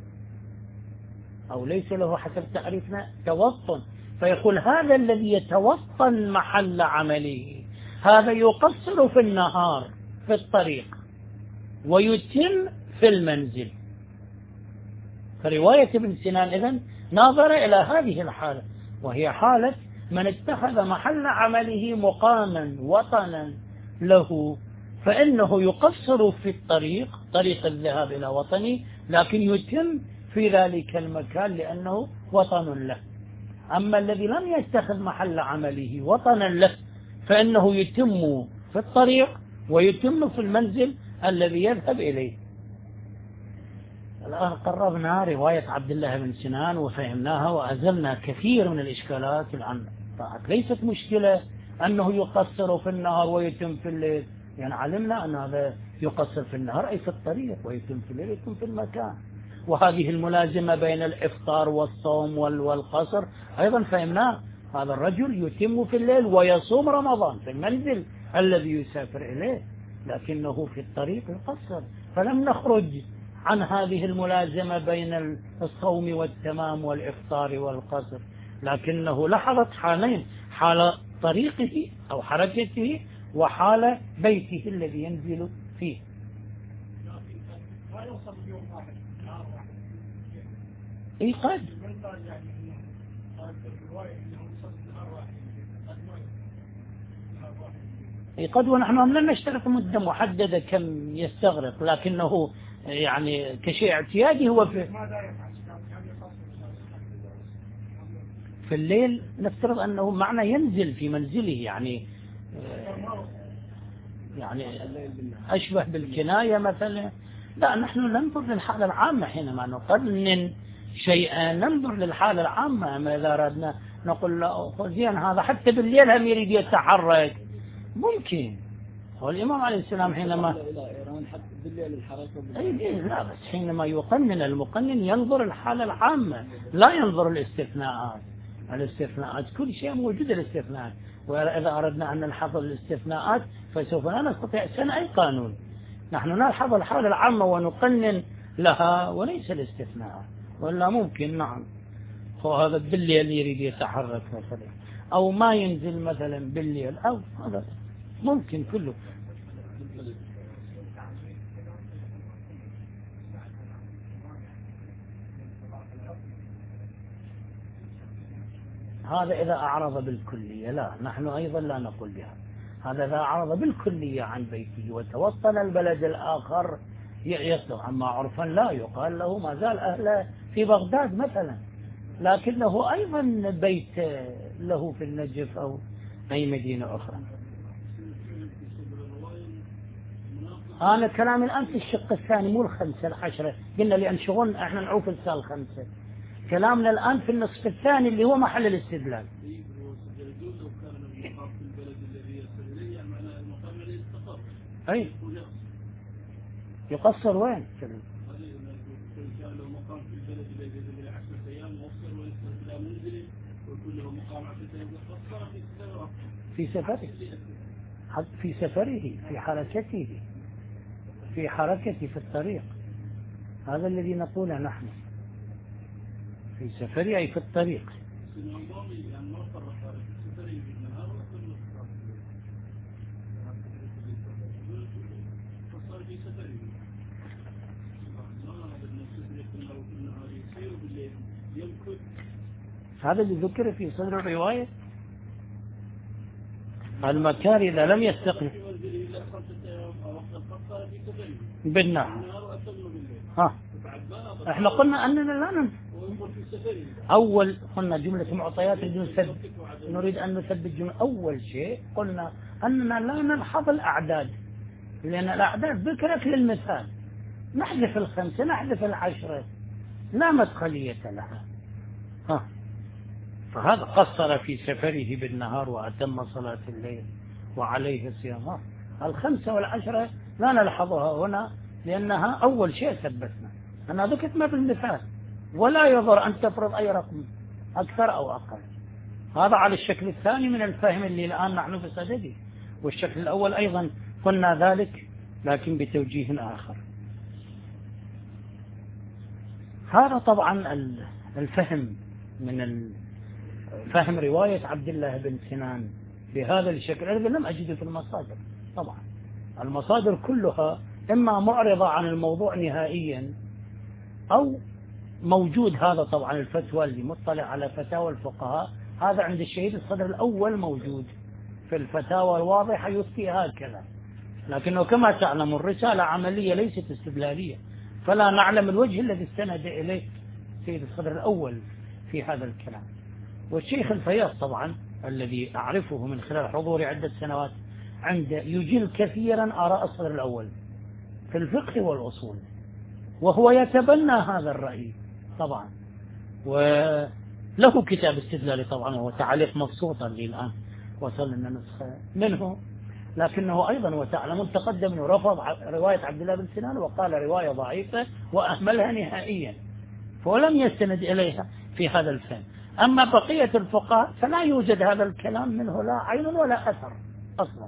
أو ليس له حسب تعريفنا توطن، فيقول هذا الذي يتوطن محل عمله هذا يقصر في النهار في الطريق ويتم في المنزل. فرواية ابن سنان إذن ناظر إلى هذه الحالة، وهي حالة من اتخذ محل عمله مقاما وطنا له، فإنه يقصر في الطريق طريق الذهاب إلى وطنه، لكن يتم في ذلك المكان لأنه وطن له. أما الذي لم يتخذ محل عمله وطنا له فإنه يتم في الطريق ويتم في المنزل الذي يذهب إليه. الآن قربنا رواية عبد الله بن سنان وفهمناها وأزلنا كثير من الإشكالات الآن. ليست مشكلة أنه يقصر في النهار ويتم في الليل، يعني علمنا أن هذا يقصر في النهار أي في الطريق، ويتم في الليل يتم في المكان. وهذه الملازمة بين الإفطار والصوم والقصر أيضا فهمناه. هذا الرجل يتم في الليل ويصوم رمضان في المنزل الذي يسافر إليه، لكنه في الطريق يقصر. فلم نخرج عن هذه الملازمة بين الصوم والتمام والإفطار والقصر، لكنه لاحظت حالين: حال طريقه أو حركته وحال بيته الذي ينزل فيه. اي قد اي قد ونحن لم نشترط مدة محددة كم يستغرق، لكنه يعني كشيء اعتيادي هو في في الليل نفترض أنه معنى ينزل في منزله، يعني يعني أشبه بالكناية مثلا. لا، نحن ننظر للحالة العامة حينما نقنن شيئا، ننظر للحالة العامة. أما إذا أردنا نقول له زين هذا حتى بالليل هم يريد يتحرك، ممكن. والإمام عليه السلام حينما أي لا، بس حينما يقنن المقنن ينظر الحالة العامة، لا ينظر الاستثناءات. الاستثناءات كل شيء موجود الاستثناءات، وإذا أردنا أن نلحظ الاستثناءات فسوف لا نستطيع سنة أي قانون. نحن نلحظ الحالة العامة ونقنن لها وليس الاستثناءات. ولا ممكن نعم وهذا بالليل يريد يتحرك مثلا، أو ما ينزل مثلا بالليل، أو هذا ممكن كله. هذا إذا أعرض بالكلية، لا نحن أيضا لا نقول بها. هذا إذا أعرض بالكلية عن بيته وتوطن البلد الآخر يصلح. أما عرفا لا يقال له ما زال أهله في بغداد مثلا، لكنه أيضا بيت له في النجف أو أي مدينة أخرى. أنا كلامي الآن في الشق الثاني مو الخمسة العشرة، قلنا لأن شغل احنا نعوف السال الخمسة. كلامنا الآن في النصف الثاني اللي هو محل الاستدلال. أي يقصر وين؟ في سفره، في سفره، في حركته، في حركته في الطريق. هذا الذي نقوله نحن، في سفره أي في الطريق. هذا اللي ذكر في صدر الرواية. المكان إذا لم يستقل بالنهار. ها احنا قلنا أننا لا ننسى. أول قلنا جملة معطيات نثبت، نريد أن نثبت جملة. أول شيء قلنا أننا لا نلحظ الأعداد، لأن الأعداد ذكرت للمثال. نحذف الخمسة، نحذف العشرة، لا مدخلية لها. ها فهذا قصر في سفره بالنهار وأتم صلاة الليل وعليه صيامه. الخمسة والعشرة لا نلحظها هنا لأنها أول شيء ثبتنا أنا ذكرت ما بالمثال، ولا يضر أن تفرض أي رقم أكثر أو أقل. هذا على الشكل الثاني من الفهم اللي الآن نحن في صدده. والشكل الأول أيضا قلنا ذلك لكن بتوجيه آخر. هذا طبعا الفهم من فهم رواية عبد الله بن سنان بهذا الشكل الذي لم أجده في المصادر. طبعا المصادر كلها إما معرضة عن الموضوع نهائيا أو موجود. هذا طبعا الفتوى اللي مطلع على فتاوى الفقهاء، هذا عند الشهيد الصدر الأول موجود في الفتاوى الواضحة يفتي هكذا. لكنه كما تعلم الرسالة عملية ليست استدلالية، فلا نعلم الوجه الذي استند إليه سيد الصدر الأول في هذا الكلام. والشيخ الفياض طبعا الذي أعرفه من خلال حضوري عدة سنوات عند يجل كثيرا آراء الصدر الأول في الفقه والأصول، وهو يتبنى هذا الرأي طبعا، وله كتاب استدلالي طبعا وهو تعليق مبسوطا لي الآن وصل لنا نسخة منه. لكنه أيضا وتعلمون تقدم ورفض رواية عبد الله بن سنان وقال رواية ضعيفة وأهملها نهائيا، فلم يستند إليها في هذا الفهم. أما بقية الفقهاء فلا يوجد هذا الكلام منه لا عين ولا أثر أصلا.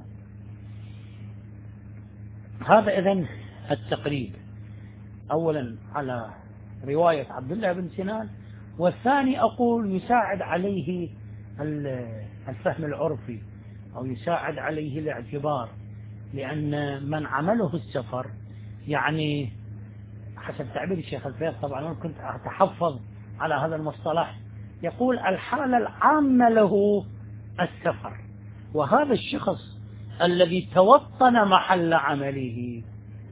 هذا إذن التقريب أولا على رواية عبد الله بن سنان، والثاني أقول يساعد عليه الفهم العرفي أو يساعد عليه الاعتبار، لأن من عمله السفر يعني حسب تعبير الشيخ الفياض طبعا كنت أتحفظ على هذا المصطلح، يقول الحالة العامة له السفر، وهذا الشخص الذي توطن محل عمله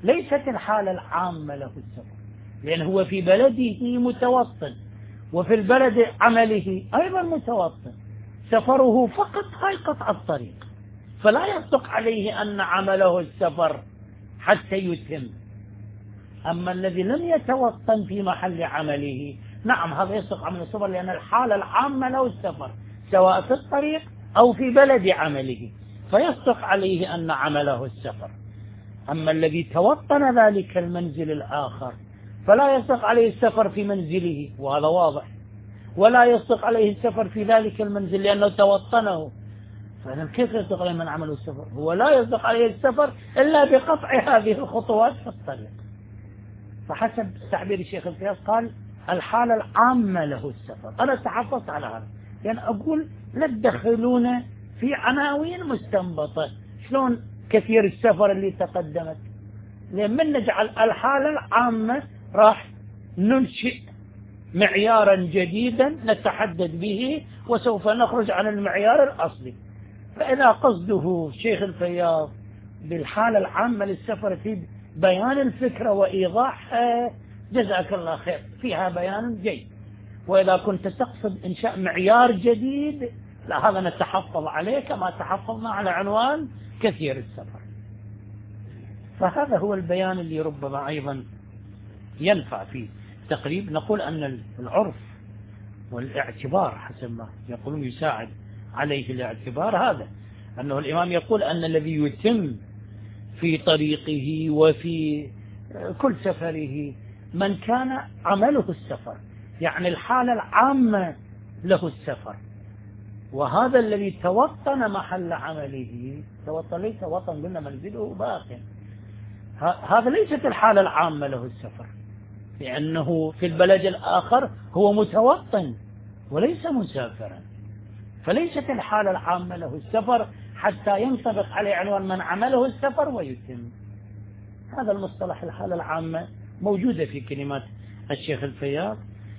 ليست الحالة العامة له السفر، لأن هو في بلده متوطن، وفي البلد عمله أيضا متوطن، سفره فقط هاي قطع الطريق، فلا يصدق عليه أن عمله السفر حتى يتم. أما الذي لم يتوطن في محل عمله، نعم هذا يصدق عمل السفر، لأن الحالة العامة له السفر سواء في الطريق أو في بلد عمله، فيصدق عليه أن عمله السفر. أما الذي توطن ذلك المنزل الآخر فلا يصدق عليه السفر في منزله، وهذا واضح، ولا يصدق عليه السفر في ذلك المنزل لأنه توطنه. فإذا كيف يصدق عليه من عمله السفر؟ هو لا يصدق عليه السفر إلا بقطع هذه الخطوات في الطريق. فحسب تعبير الشيخ الفياض قال الحالة العامة له السفر. أنا تحفظت على هذا، يعني أقول لا تدخلون في عناوين مستنبطة شلون كثير السفر اللي تقدمت، لأن من نجعل الحالة العامة راح ننشئ معيارا جديدا نتحدد به، وسوف نخرج عن المعيار الأصلي. فإذا قصده شيخ الفياض بالحالة العامة للسفر في بيان الفكرة وإيضاحها، جزاك الله خير، فيها بيان جيد. وإذا كنت تقصد إنشاء معيار جديد، لا، هذا نتحفظ عليه كما تحفظنا على عنوان كثير السفر. فهذا هو البيان اللي ربما أيضا ينفع فيه تقريب. نقول أن العرف والاعتبار حسب ما يقولون يساعد عليه الاعتبار هذا، أنه الإمام يقول أن الذي يتم في طريقه وفي كل سفره من كان عمله السفر، يعني الحالة العامة له السفر. وهذا الذي توطن محل عمله، توطن ليس وطن قلنا منزله باق، هذا ليست الحالة العامة له السفر، لأنه في البلد الآخر هو متوطن وليس مسافرا، فليست الحالة العامة له السفر حتى ينطبق عليه عنوان من عمله السفر ويتم. هذا المصطلح الحالة العامة موجودة في كلمات الشيخ الفياض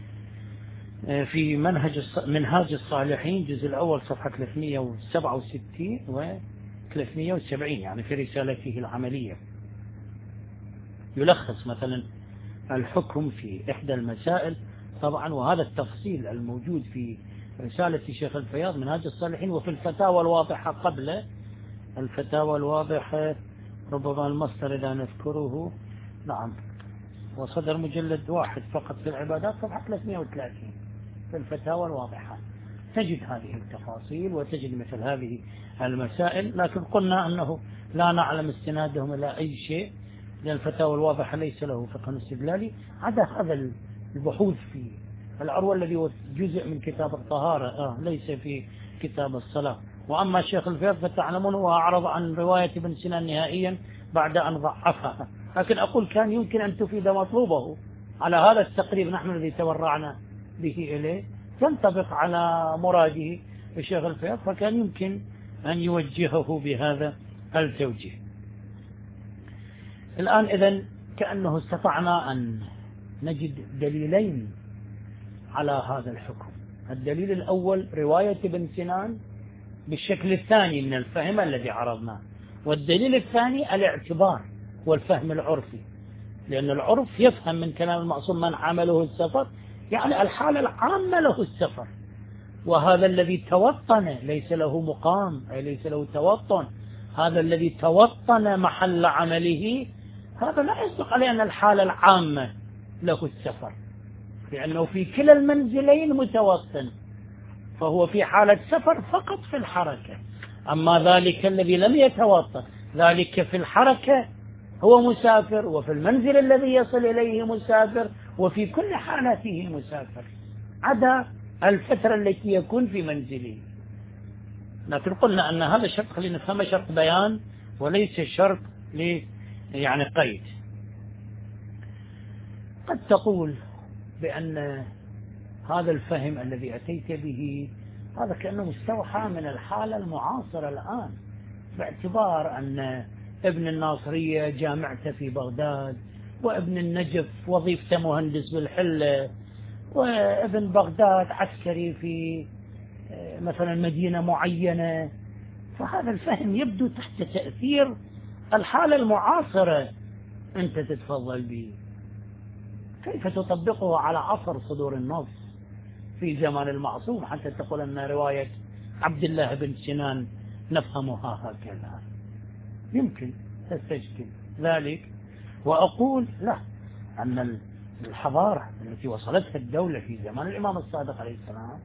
في منهج منهاج الصالحين الجزء الأول صفحة ثلاثمئة وسبعة وستين و ثلاثمئة وسبعين، يعني في رسالته العملية يلخص مثلا الحكم في إحدى المسائل طبعا، وهذا التفصيل الموجود في رسالة الشيخ الفياض منهاج الصالحين وفي الفتاوى الواضحة قبل الفتاوى الواضحة، ربما المصدر إذا نذكره، نعم، وصدر مجلد واحد فقط في العبادات صفحة ثلاثمئة وثلاثين في الفتاوى الواضحة، تجد هذه التفاصيل وتجد مثل هذه المسائل. لكن قلنا أنه لا نعلم استنادهم إلى أي شيء، لأن الفتاوى الواضحة ليس له فقه استدلالي عدا هذا البحوث في العروة الذي هو جزء من كتاب الطهارة، آه ليس في كتاب الصلاة. وأما الشيخ الفياض فتعلمون هو أعرض عن رواية ابن سنان نهائيا بعد أن ضعفها، لكن أقول كان يمكن أن تفيد مطلوبه على هذا التقريب نحن الذي تورعنا به إليه، تنطبق على مراده الشيخ الفياض، فكان يمكن أن يوجهه بهذا التوجيه. الآن إذن كأنه استطعنا أن نجد دليلين على هذا الحكم. الدليل الأول رواية ابن سنان بالشكل الثاني من الفهم الذي عرضناه، والدليل الثاني الاعتبار والفهم العرفي، لأن العرف يفهم من كلام المعصوم من عمله السفر يعني الحالة العامة له السفر، وهذا الذي توطن ليس له مقام أي ليس له توطن، هذا الذي توطن محل عمله هذا لا يصدق عليه أن الحالة العامة له السفر، لأنه في كلا المنزلين متوطن، فهو في حالة سفر فقط في الحركة. أما ذلك الذي لم يتوطن ذلك في الحركة هو مسافر، وفي المنزل الذي يصل إليه مسافر، وفي كل حالاته مسافر عدا الفترة التي يكون في منزله. لكن قلنا أن هذا شرط، خلينا نفهم، شرط بيان وليس شرط ل يعني قيد. قد تقول بأن هذا الفهم الذي أتيت به هذا كأنه مستوحى من الحالة المعاصرة الآن، باعتبار أن ابن الناصرية جامعته في بغداد، وابن النجف وظيفته مهندس بالحلة، وابن بغداد عسكري في مثلا مدينة معينة. فهذا الفهم يبدو تحت تأثير الحالة المعاصرة أنت تتفضل به، كيف تطبقه على عصر صدور النص في زمان المعصوم حتى تقول أن رواية عبد الله بن سنان نفهمها هكذا؟ يمكن تستشكل ذلك. وأقول لا، أن الحضارة التي وصلتها الدولة في زمان الإمام الصادق عليه السلام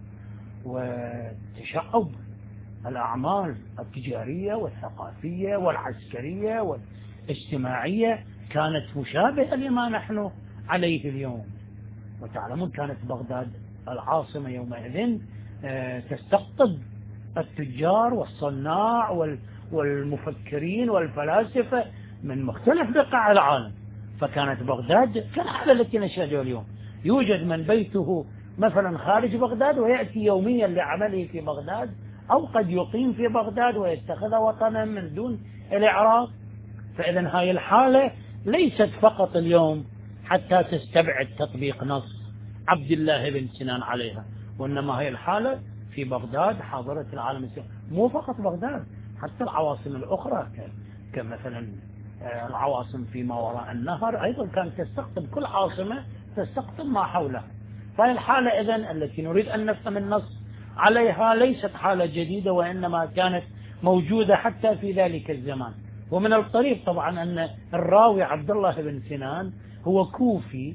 وتشعب الأعمال التجارية والثقافية والعسكرية والاجتماعية كانت مشابهة لما نحن عليه اليوم. وتعلمون كانت بغداد العاصمة يومئذ تستقطب التجار والصناع والمفكرين والفلاسفة من مختلف بقاع العالم. فكانت بغداد كالحالة التي نشاهدها اليوم، يوجد من بيته مثلا خارج بغداد ويأتي يوميا لعمله في بغداد، أو قد يقيم في بغداد ويتخذ وطنا من دون الإعراب. فإذا هاي الحالة ليست فقط اليوم حتى تستبعد تطبيق نص عبد الله بن سنان عليها، وإنما هي الحالة في بغداد حاضرة العالم الإسلامي. مو فقط بغداد، حتى العواصم الأخرى كمثلا العواصم فيما وراء النهر أيضا كانت تستقطب، كل عاصمة تستقطب ما حولها. فهي الحالة إذن التي نريد أن نفهم النص عليها ليست حالة جديدة، وإنما كانت موجودة حتى في ذلك الزمان. ومن الطريف طبعا أن الراوي عبد الله بن سنان هو كوفي،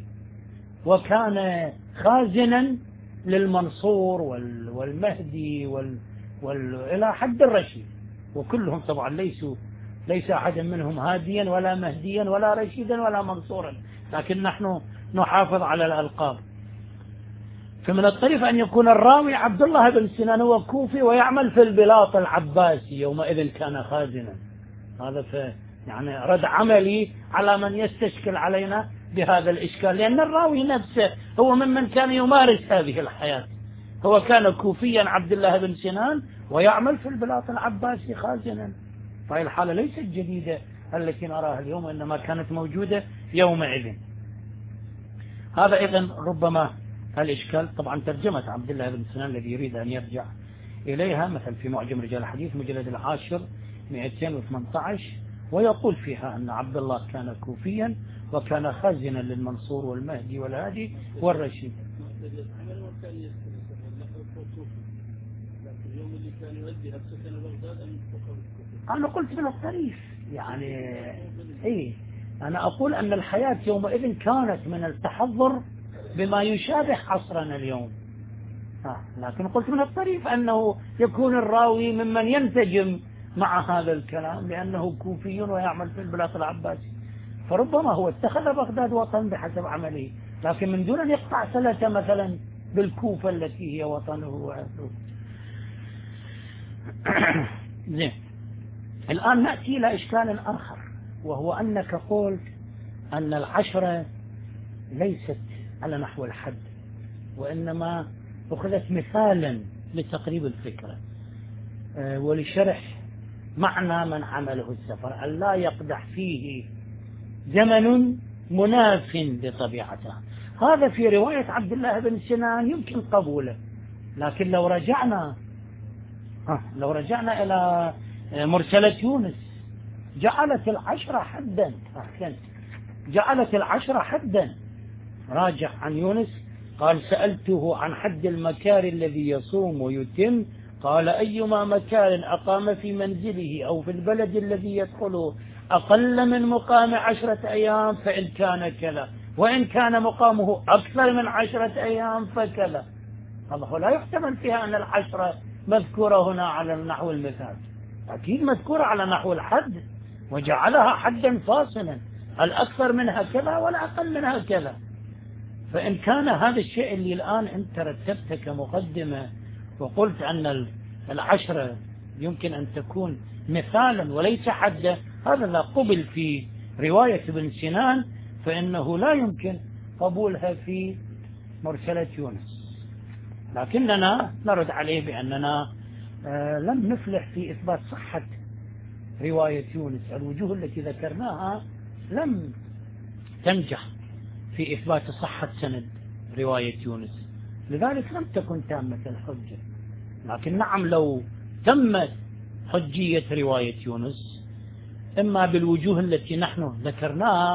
وكان خازنا للمنصور والمهدي وال... وال... إلى حد الرشيد، وكلهم طبعا ليسوا ليس أحد منهم هاديا ولا مهديا ولا رشيدا ولا منصورا، لكن نحن نحافظ على الألقاب. فمن الطريف أن يكون الراوي عبد الله بن سنان هو كوفي ويعمل في البلاط العباسي، يومئذ كان خازنا. هذا في يعني رد عملي على من يستشكل علينا بهذا الإشكال، لأن الراوي نفسه هو ممن كان يمارس هذه الحياة. هو كان كوفيا عبد الله بن سنان ويعمل في البلاط العباسي خازنا. فهي الحالة ليست جديدة التي نراها اليوم، إنما كانت موجودة يومئذ. هذا إذن ربما الإشكال. طبعا ترجمة عبد الله بن سنان الذي يريد أن يرجع إليها مثل في معجم رجال الحديث مجلد العاشر مئتين وثمانية عشر، ويقول فيها أن عبد الله كان كوفيا وكان خازنا للمنصور والمهدي والهادي والرشيد. أنا قلت من الطريف يعني إيه، أنا أقول أن الحياة يومئذ كانت من التحضر بما يشابه عصرنا اليوم. آه. لكن قلت من الطريف أنه يكون الراوي ممن ينتجم مع هذا الكلام لأنه كوفي ويعمل في البلاط العباسي، فربما هو اتخذ بغداد وطن بحسب عمله، لكن من دون أن يقطع صلة مثلا بالكوفة التي هي وطنه وأهله. زين. الآن نأتي إلى إشكال آخر، وهو أنك قلت أن العشرة ليست على نحو الحد، وإنما أخذت مثالا لتقريب الفكرة ولشرح معنى من عمله السفر، أن لا يقدح فيه زمن مناف لطبيعته. هذا في رواية عبد الله بن سنان يمكن قبوله، لكن لو رجعنا لو رجعنا إلى مرسلة يونس جعلت العشرة حدا، جعلت العشرة حدا. راجع عن يونس قال سألته عن حد المكار الذي يصوم ويتم، قال أيما مكار أقام في منزله أو في البلد الذي يدخله أقل من مقام عشرة أيام فإن كان كذا، وإن كان مقامه أكثر من عشرة أيام فكذا. الله لا يحتمل فيها أن العشرة مذكورة هنا على نحو المثال، أكيد مذكورة على نحو الحد، وجعلها حدا فاصلا، الأكثر منها كذا والأقل منها كذا. فإن كان هذا الشيء اللي الآن أنت رتبته كمقدمة وقلت أن العشرة يمكن أن تكون مثالا وليس حدا، هذا لا قبل في رواية ابن سنان، فإنه لا يمكن قبولها في مرسلة يونس. لكننا نرد عليه بأننا آه لم نفلح في إثبات صحة رواية يونس. الوجوه التي ذكرناها لم تنجح في إثبات صحة سند رواية يونس، لذلك لم تكن تامة الحجة. لكن نعم لو تمت حجية رواية يونس إما بالوجوه التي نحن ذكرناها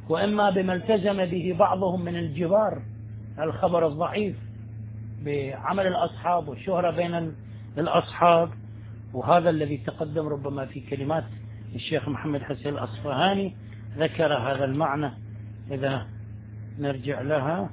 وإما بما التزم به بعضهم من الجبار، الخبر الضعيف بعمل الأصحاب والشهرة بين الأصحاب. وهذا الذي تقدم ربما في كلمات الشيخ محمد حسين الأصفهاني ذكر هذا المعنى. إذا نرجع لها،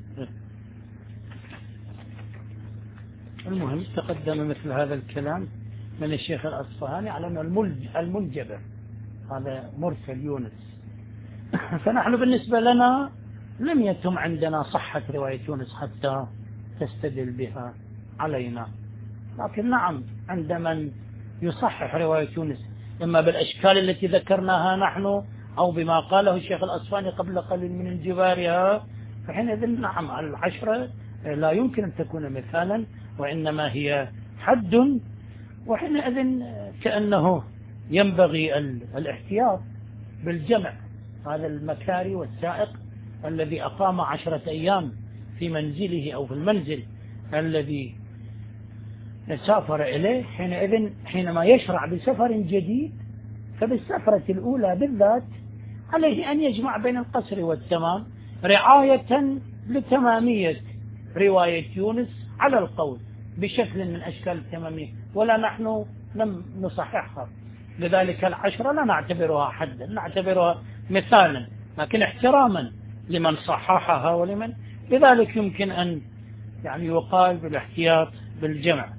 المهم تقدم مثل هذا الكلام من الشيخ الأصفهاني على أنه المنجبر هذا مرسل يونس. فنحن بالنسبة لنا لم يتم عندنا صحة رواية يونس حتى تستدل بها علينا، لكن نعم عند من يصحح رواية يونس إما بالأشكال التي ذكرناها نحن أو بما قاله الشيخ الأصفهاني قبل قليل من انجبارها، فحينئذ نعم العشرة لا يمكن أن تكون مثالا وإنما هي حد، وحينئذ كأنه ينبغي الاحتياط بالجمع. هذا المكاري والسائق الذي أقام عشرة أيام في منزله أو في المنزل الذي سافر إليه، حينئذ حينما يشرع بسفر جديد فبالسفرة الأولى بالذات عليه أن يجمع بين القصر والتمام رعاية لتمامية رواية يونس على القول بشكل من أشكال التمامية، ولا نحن لم نصححها. لذلك العشرة لا نعتبرها حدا، نعتبرها مثالا، لكن احتراما لمن صححها ولمن، لذلك يمكن أن يعني يقال بالاحتياط بالجمع.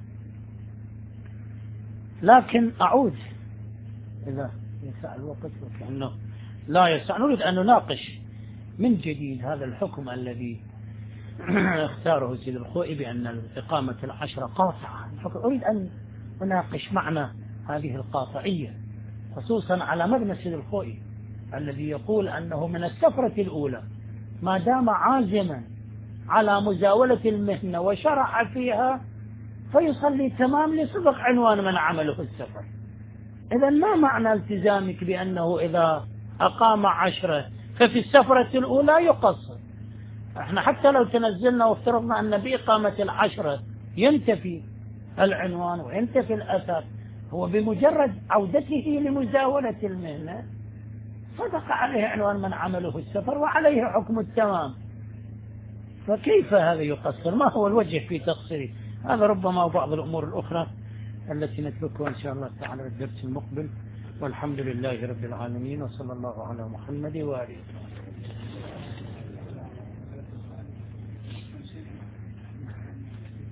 لكن أعود إذا يسع الوقت وكأنه لا يسع، نريد أن نناقش من جديد هذا الحكم الذي اختاره سيد الخوئي بأن إقامة العشرة قاطعة. أريد أن أناقش معنى هذه القاطعية، خصوصا على مبنى سيد الخوئي الذي يقول أنه من السفرة الأولى ما دام عازما على مزاولة المهنة وشرع فيها فيصلي تمام لصدق عنوان من عمله في السفر. إذا ما معنى التزامك بأنه إذا أقام عشرة ففي السفرة الأولى يقصر؟ احنا حتى لو تنزلنا وافترضنا أن بإقامة العشرة ينتفي العنوان وينتفي الأثر، هو بمجرد عودته لمزاولة المهنة صدق عليه عنوان من عمله في السفر وعليه حكم التمام، فكيف هذا يقصر؟ ما هو الوجه في تقصيره؟ هذا ربما وبعض الأمور الأخرى التي نتركها إن شاء الله تعالى الدرس المقبل، والحمد لله رب العالمين، وصلى الله على محمد وآله.